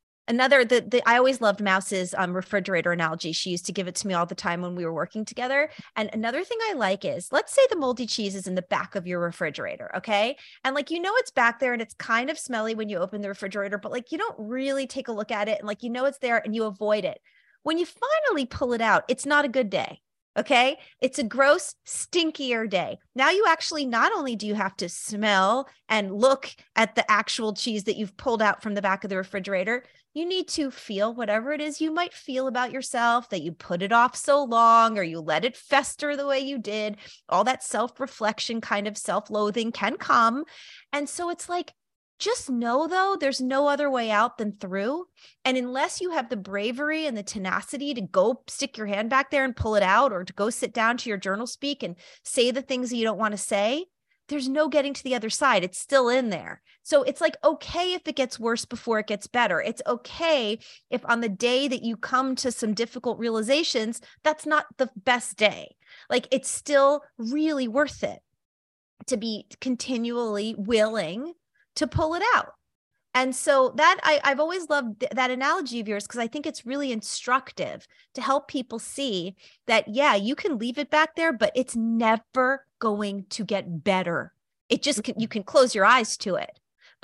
I always loved Mouse's refrigerator analogy. She used to give it to me all the time when we were working together. And another thing I like is, let's say the moldy cheese is in the back of your refrigerator. Okay. And it's back there and it's kind of smelly when you open the refrigerator, but you don't really take a look at it. And it's there and you avoid it. When you finally pull it out, it's not a good day. Okay. It's a gross, stinkier day. Now you actually, not only do you have to smell and look at the actual cheese that you've pulled out from the back of the refrigerator, you need to feel whatever it is you might feel about yourself, that you put it off so long or you let it fester the way you did. All that self-reflection, kind of self-loathing can come. And so it's just know, though, there's no other way out than through. And unless you have the bravery and the tenacity to go stick your hand back there and pull it out, or to go sit down to your journal speak and say the things that you don't want to say, there's no getting to the other side. It's still in there. So it's okay if it gets worse before it gets better. It's okay if on the day that you come to some difficult realizations, that's not the best day. It's still really worth it to be continually willing to pull it out. And so that I've always loved that analogy of yours, because I think it's really instructive to help people see that, yeah, you can leave it back there, but it's never going to get better. It just you can close your eyes to it,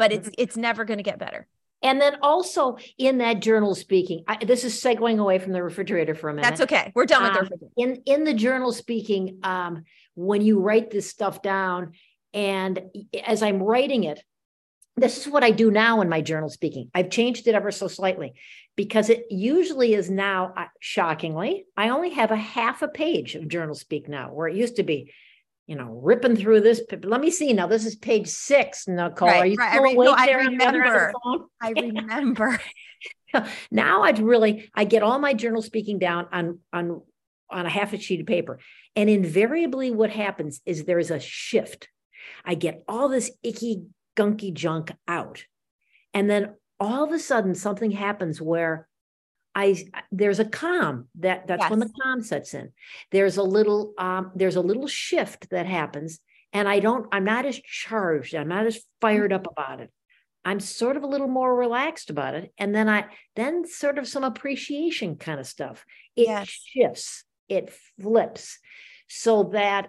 but it's never going to get better. And then also in that journal speaking, this is segueing away from the refrigerator for a minute. That's okay. We're done with the refrigerator. In the journal speaking, when you write this stuff down, and as I'm writing it, this is what I do now in my journal speaking. I've changed it ever so slightly because it usually is now, shockingly, I only have a half a page of journal speak now, where it used to be, ripping through this. Let me see. Now, this is page 6, Nicole. Right, Are you right. still awake there? I remember. Now I get all my journal speaking down on a half a sheet of paper. And invariably what happens is there's a shift. I get all this icky, gunky junk out. And then all of a sudden something happens where there's a calm that's yes. When the calm sets in. There's a little shift that happens, and I'm not as charged. I'm not as fired up about it. I'm sort of a little more relaxed about it. And then sort of some appreciation kind of stuff. It yes. shifts, it flips so that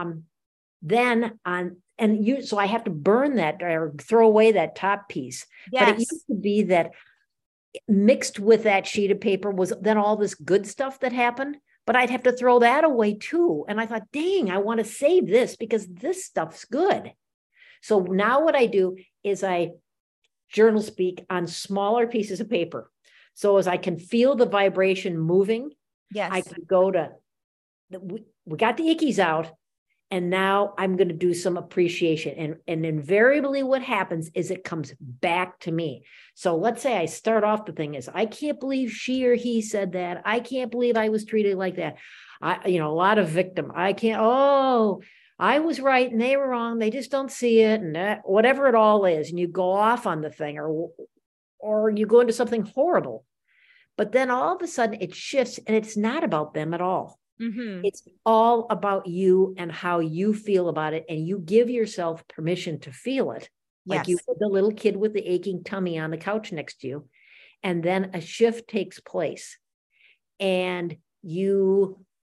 so I have to burn that or throw away that top piece. Yes. But it used to be that mixed with that sheet of paper was then all this good stuff that happened, but I'd have to throw that away too. And I thought, dang, I want to save this because this stuff's good. So now what I do is I journal speak on smaller pieces of paper. So as I can feel the vibration moving, yes. I can go to, we got the ickies out, and now I'm going to do some appreciation. And invariably what happens is it comes back to me. So let's say I start off the thing is, I can't believe she or he said that. I can't believe I was treated like that. A lot of victim. I was right and they were wrong. They just don't see it. And whatever it all is. And you go off on the thing or you go into something horrible. But then all of a sudden it shifts and it's not about them at all. Mm-hmm. It's all about you and how you feel about it. And you give yourself permission to feel it. Yes. Like you, the little kid with the aching tummy on the couch next to you. And then a shift takes place and you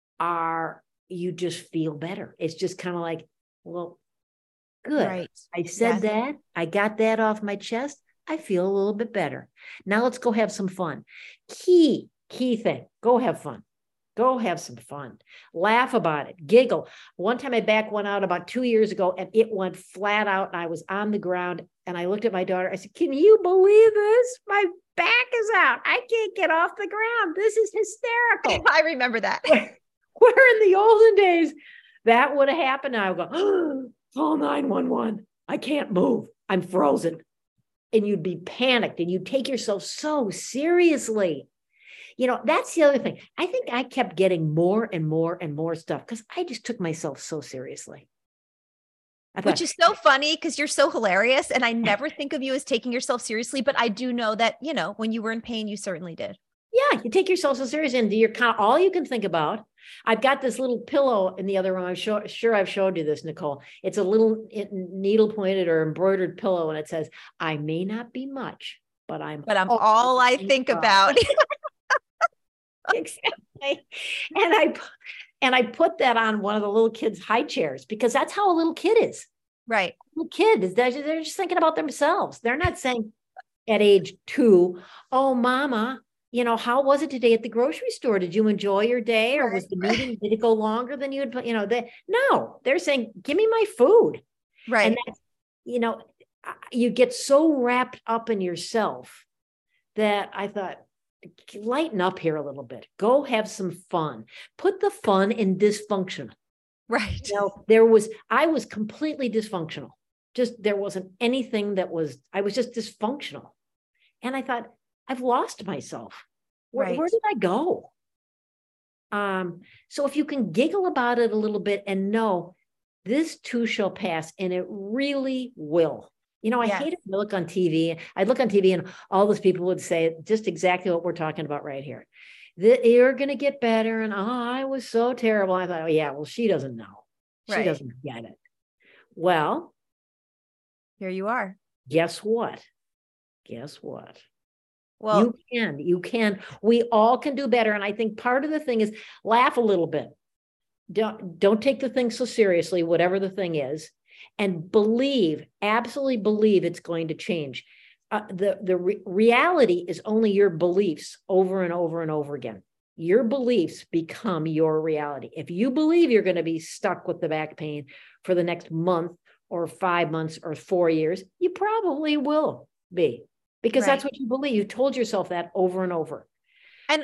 just feel better. It's just kind of like, well, good. Right. I said yes. that. I got that off my chest. I feel a little bit better. Now let's go have some fun. Key thing. Go have fun. Go have some fun. Laugh about it. Giggle. One time my back went out about 2 years ago and it went flat out and I was on the ground and I looked at my daughter. I said, can you believe this? My back is out. I can't get off the ground. This is hysterical. I remember that. Where in the olden days that would have happened. I would go, oh, call 911. I can't move. I'm frozen. And you'd be panicked and you'd take yourself so seriously. That's the other thing. I think I kept getting more and more and more stuff because I just took myself so seriously. Which is so funny because you're so hilarious. And I never think of you as taking yourself seriously, but I do know that, when you were in pain, you certainly did. Yeah, you take yourself so seriously and you're kind of all you can think about. I've got this little pillow in the other room. I'm sure I've showed you this, Nicole. It's a little needle pointed or embroidered pillow. And it says, I may not be much, but I'm all I think about. Exactly. And I put that on one of the little kids' high chairs because that's how a little kid is. Right. A little kid is they're just thinking about themselves. They're not saying at age 2, oh, mama, how was it today at the grocery store? Did you enjoy your day? Or was the meeting, did it go longer than you had, no, they're saying, give me my food. Right. And that's, you get so wrapped up in yourself that I thought, lighten up here a little bit. Go have some fun. Put the fun in dysfunctional. Right. I was completely dysfunctional. There wasn't anything I was just dysfunctional. And I thought, I've lost myself. Where did I go? So if you can giggle about it a little bit and know this too shall pass, and it really will. I hated to look on TV. I'd look on TV and all those people would say just exactly what we're talking about right here. You're going to get better. And I was so terrible. I thought, oh yeah, well, she doesn't know. She doesn't get it. Well, here you are. Guess what? Well, you can. We all can do better. And I think part of the thing is laugh a little bit. Don't take the thing so seriously, whatever the thing is. and absolutely believe it's going to change. The reality is only your beliefs over and over and over again. Your beliefs become your reality. If you believe you're going to be stuck with the back pain for the next month or 5 months or 4 years, you probably will be, because that's what you believe. You told yourself that over and over. And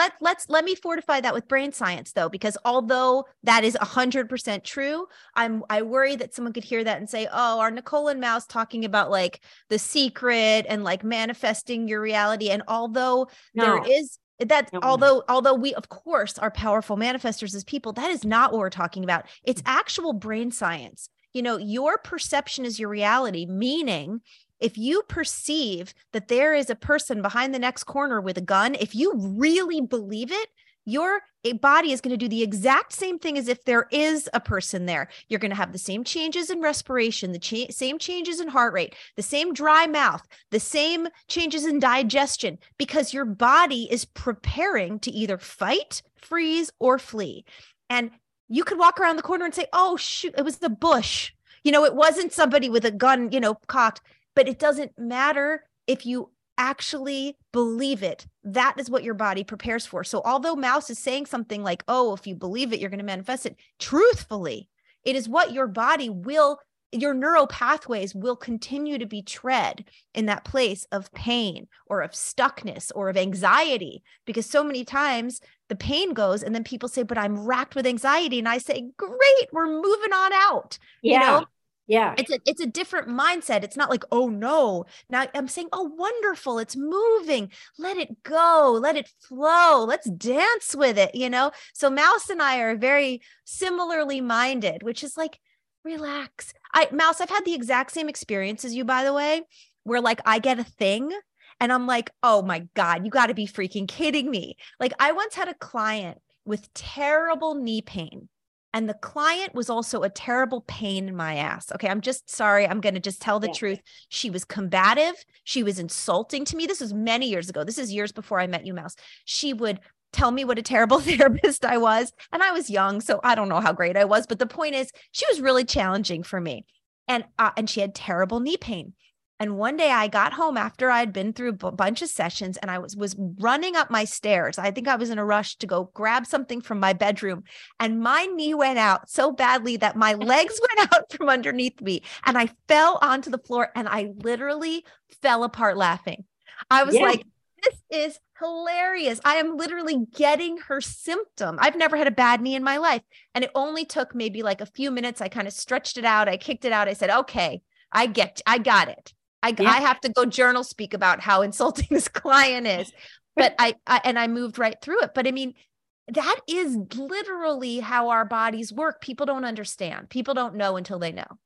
let me fortify that with brain science, though, because although that is 100% true, I worry that someone could hear that and say, oh, are Nicole and Mouse talking about like The Secret and like manifesting your reality? And although there is that, although we of course are powerful manifestors as people, that is not what we're talking about. It's actual brain science. You know, your perception is your reality, meaning if you perceive that there is a person behind the next corner with a gun, if you really believe it, your body is going to do the exact same thing as if there is a person there. You're going to have the same changes in respiration, the same changes in heart rate, the same dry mouth, the same changes in digestion, because your body is preparing to either fight, freeze, or flee. And you could walk around the corner and say, oh, shoot, it was the bush. You know, it wasn't somebody with a gun, you know, cocked. But it doesn't matter if you actually believe it. That is what your body prepares for. So although Mouse is saying something like, oh, if you believe it, you're going to manifest it, truthfully, it is what your body will, your neural pathways will continue to be tread in that place of pain or of stuckness or of anxiety. Because so many times the pain goes and then people say, but I'm racked with anxiety. And I say, great, we're moving on out. Yeah. You know? Yeah. It's a different mindset. It's not like, oh no. Now I'm saying, oh, wonderful. It's moving. Let it go. Let it flow. Let's dance with it, you know? So Mouse and I are very similarly minded, which is like, relax. Mouse, I've had the exact same experience as you, by the way, where like I get a thing and I'm like, oh my God, you got to be freaking kidding me. Like I once had a client with terrible knee pain. And the client was also a terrible pain in my ass. Okay, I'm just sorry. I'm going to just tell the truth. She was combative. She was insulting to me. This was many years ago. This is years before I met you, Mouse. She would tell me what a terrible therapist I was. And I was young, so I don't know how great I was. But the point is, she was really challenging for me. And she had terrible knee pain. And one day I got home after I'd been through a bunch of sessions and I was running up my stairs. I think I was in a rush to go grab something from my bedroom and my knee went out so badly that my legs went out from underneath me and I fell onto the floor and I literally fell apart laughing. I was like, this is hilarious. I am literally getting her symptom. I've never had a bad knee in my life. And it only took maybe like a few minutes. I kind of stretched it out. I kicked it out. I said, okay, I got it. I have to go journal speak about how insulting this client is, but I moved right through it. But I mean, that is literally how our bodies work. People don't understand. People don't know until they know.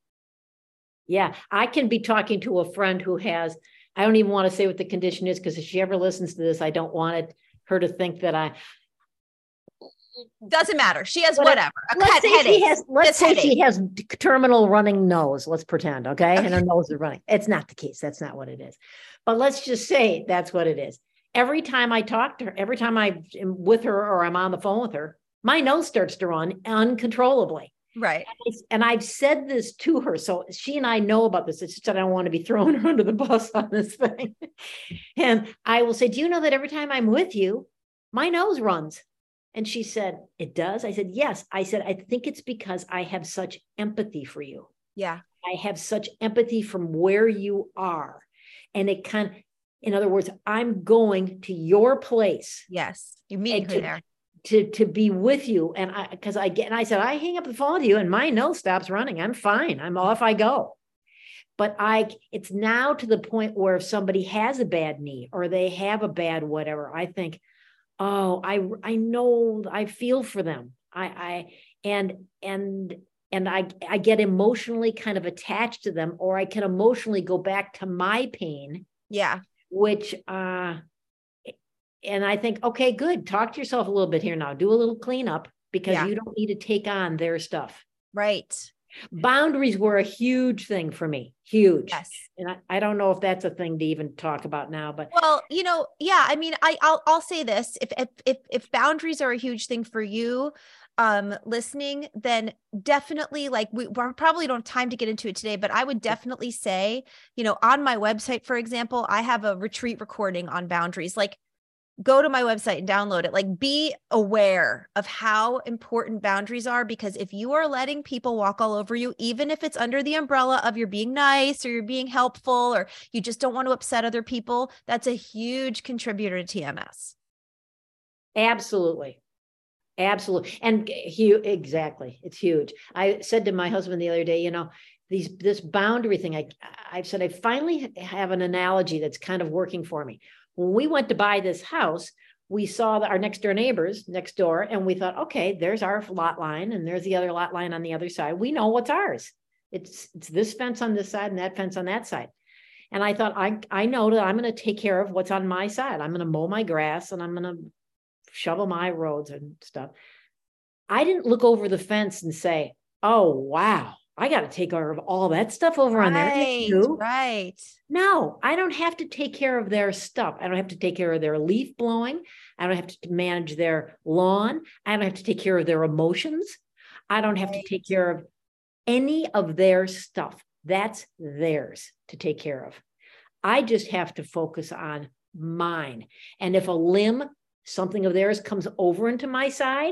Yeah. I can be talking to a friend who has, I don't even want to say what the condition is, because if she ever listens to this, I don't want her to think that doesn't matter. She has whatever. Let's say she has terminal running nose. Let's pretend, okay? And her nose is running. It's not the case. That's not what it is. But let's just say that's what it is. Every time I talk to her, every time I'm with her or I'm on the phone with her, my nose starts to run uncontrollably. Right. And I've said this to her. So she and I know about this. It's just that I don't want to be throwing her under the bus on this thing. And I will say, do you know that every time I'm with you, my nose runs? And she said, it does? I said, yes. I said, I think it's because I have such empathy for you. Yeah. I have such empathy from where you are. And it in other words, I'm going to your place. Yes. You're meeting her there. To be with you. And I said, I hang up the phone with you and my nose stops running. I'm fine. I'm off I go. But it's now to the point where if somebody has a bad knee or they have a bad whatever, I think, oh, I know, I feel for them. I get emotionally kind of attached to them, or I can emotionally go back to my pain. Yeah. Which, and I think, okay, good. Talk to yourself a little bit here now. Do a little cleanup, because you don't need to take on their stuff. Right. Boundaries were a huge thing for me, huge. Yes. And I don't know if that's a thing to even talk about now, but Well, yeah, I mean, I'll say this. If boundaries are a huge thing for you, listening, then definitely, like, we probably don't have time to get into it today, but I would definitely say, on my website, for example, I have a retreat recording on boundaries. Like, go to my website and download it. Like, be aware of how important boundaries are, because if you are letting people walk all over you, even if it's under the umbrella of you're being nice or you're being helpful or you just don't want to upset other people, that's a huge contributor to TMS. absolutely. Absolutely. And exactly. It's huge. I said to my husband the other day, this boundary thing, I've said, I finally have an analogy that's kind of working for me. When we went to buy this house, we saw our next door neighbors next door, and we thought, okay, there's our lot line and there's the other lot line on the other side. We know what's ours. It's this fence on this side and that fence on that side. And I thought, I know that I'm going to take care of what's on my side. I'm going to mow my grass and I'm going to shovel my roads and stuff. I didn't look over the fence and say, oh, wow, I got to take care of all that stuff over on there. Right. No, I don't have to take care of their stuff. I don't have to take care of their leaf blowing. I don't have to manage their lawn. I don't have to take care of their emotions. I don't have to take care of any of their stuff. That's theirs to take care of. I just have to focus on mine. And if a limb, something of theirs comes over into my side,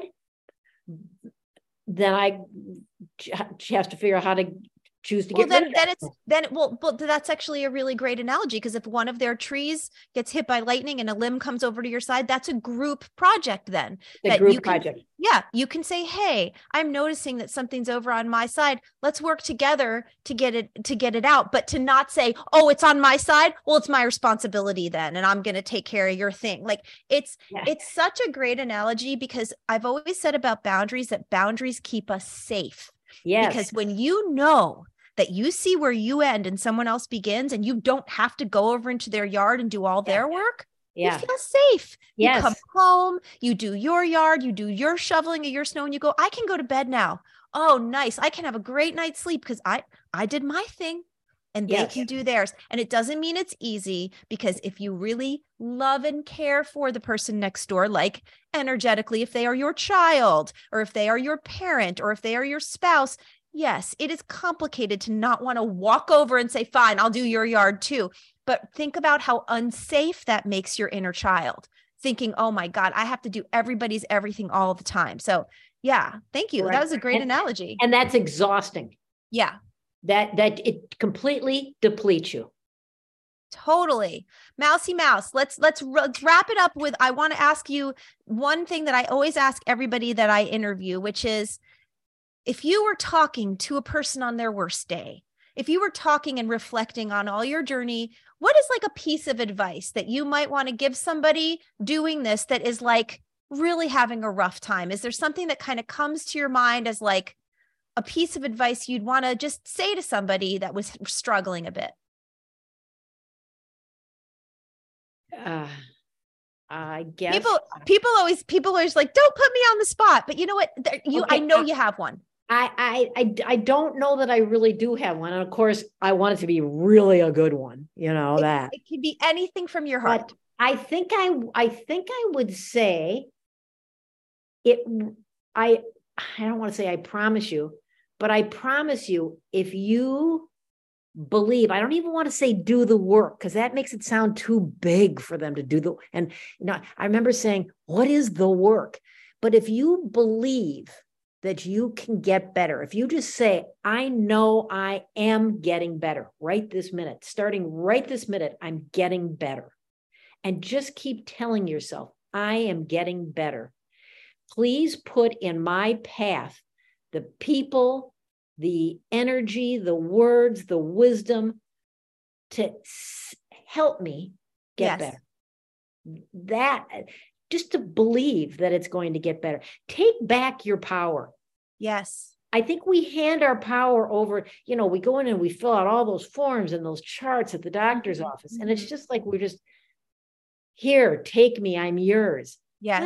then I have to figure out how to choose to get rid of it. But that's actually a really great analogy, because if one of their trees gets hit by lightning and a limb comes over to your side, that's a group project then. Project. Yeah, you can say, hey, I'm noticing that something's over on my side. Let's work together to get it out, but to not say, oh, it's on my side. Well, it's my responsibility then, and I'm going to take care of your thing. Like, it's such a great analogy, because I've always said about boundaries that boundaries keep us safe. Yes. Because when you know that you see where you end and someone else begins, and you don't have to go over into their yard and do all their work, you feel safe. Yes. You come home, you do your yard, you do your shoveling of your snow, and you go, I can go to bed now. Oh, nice. I can have a great night's sleep because I did my thing, and they can do theirs. And it doesn't mean it's easy, because if you really love and care for the person next door, like energetically, if they are your child or if they are your parent or if they are your spouse, yes, it is complicated to not want to walk over and say, fine, I'll do your yard too. But think about how unsafe that makes your inner child, thinking, oh my God, I have to do everybody's everything all the time. So yeah, thank you. Right. That was a great analogy. And that's exhausting. Yeah. That it completely depletes you. Totally. Mousy Mouse, let's wrap it up with, I want to ask you one thing that I always ask everybody that I interview, which is, if you were talking to a person on their worst day, if you were talking and reflecting on all your journey, what is like a piece of advice that you might want to give somebody doing this that is like really having a rough time? Is there something that kind of comes to your mind as like a piece of advice you'd want to just say to somebody that was struggling a bit? I guess people always like, don't put me on the spot, but you know what? I know you have one. I don't know that I really do have one. And of course, I want it to be really a good one, that. It can be anything from your heart. But I think I would say it. I don't want to say I promise you, but I promise you, if you believe, I don't even want to say do the work, because that makes it sound too big for them to do I remember saying, what is the work? But if you believe that you can get better, if you just say, I know I am getting better right this minute, starting right this minute, I'm getting better. And just keep telling yourself, I am getting better. Please put in my path the people, the energy, the words, the wisdom to help me get better. That, just to believe that it's going to get better. Take back your power. Yes. I think we hand our power over, we go in and we fill out all those forms and those charts at the doctor's office. And it's just like, we're just, here, take me, I'm yours. Yes. Well,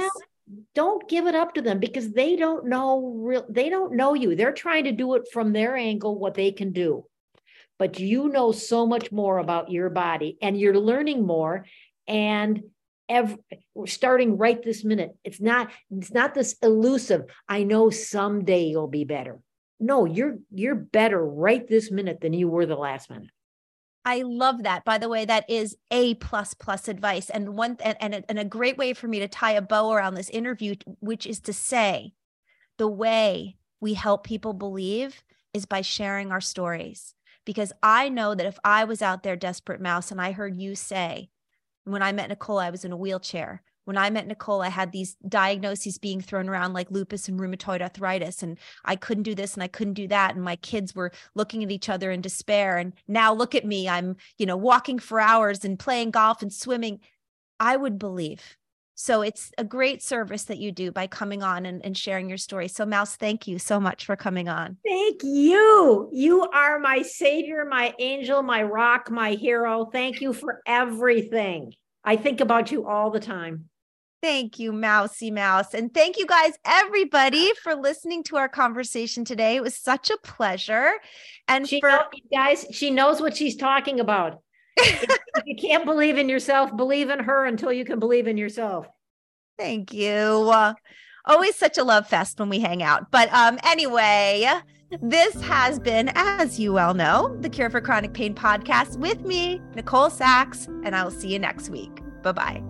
don't give it up to them because they don't know you. They're trying to do it from their angle, what they can do. But you know so much more about your body and you're learning more. And we're starting right this minute. It's not this elusive, I know someday you'll be better. No, you're better right this minute than you were the last minute. I love that. By the way, that is A++ advice. And a great way for me to tie a bow around this interview, which is to say, the way we help people believe is by sharing our stories. Because I know that if I was out there, Desperate Mouse, and I heard you say, when I met Nicole, I was in a wheelchair. When I met Nicole, I had these diagnoses being thrown around like lupus and rheumatoid arthritis, and I couldn't do this and I couldn't do that. And my kids were looking at each other in despair. And now look at me, I'm, walking for hours and playing golf and swimming. I would believe. So it's a great service that you do by coming on and sharing your story. So Mouse, thank you so much for coming on. Thank you. You are my savior, my angel, my rock, my hero. Thank you for everything. I think about you all the time. Thank you, Mousy Mouse. And thank you guys, everybody, for listening to our conversation today. It was such a pleasure. And guys, she knows what she's talking about. If you can't believe in yourself, believe in her until you can believe in yourself. Thank you. Always such a love fest when we hang out. But anyway, this has been, as you well know, the Cure for Chronic Pain podcast with me, Nicole Sachs, and I will see you next week. Bye-bye.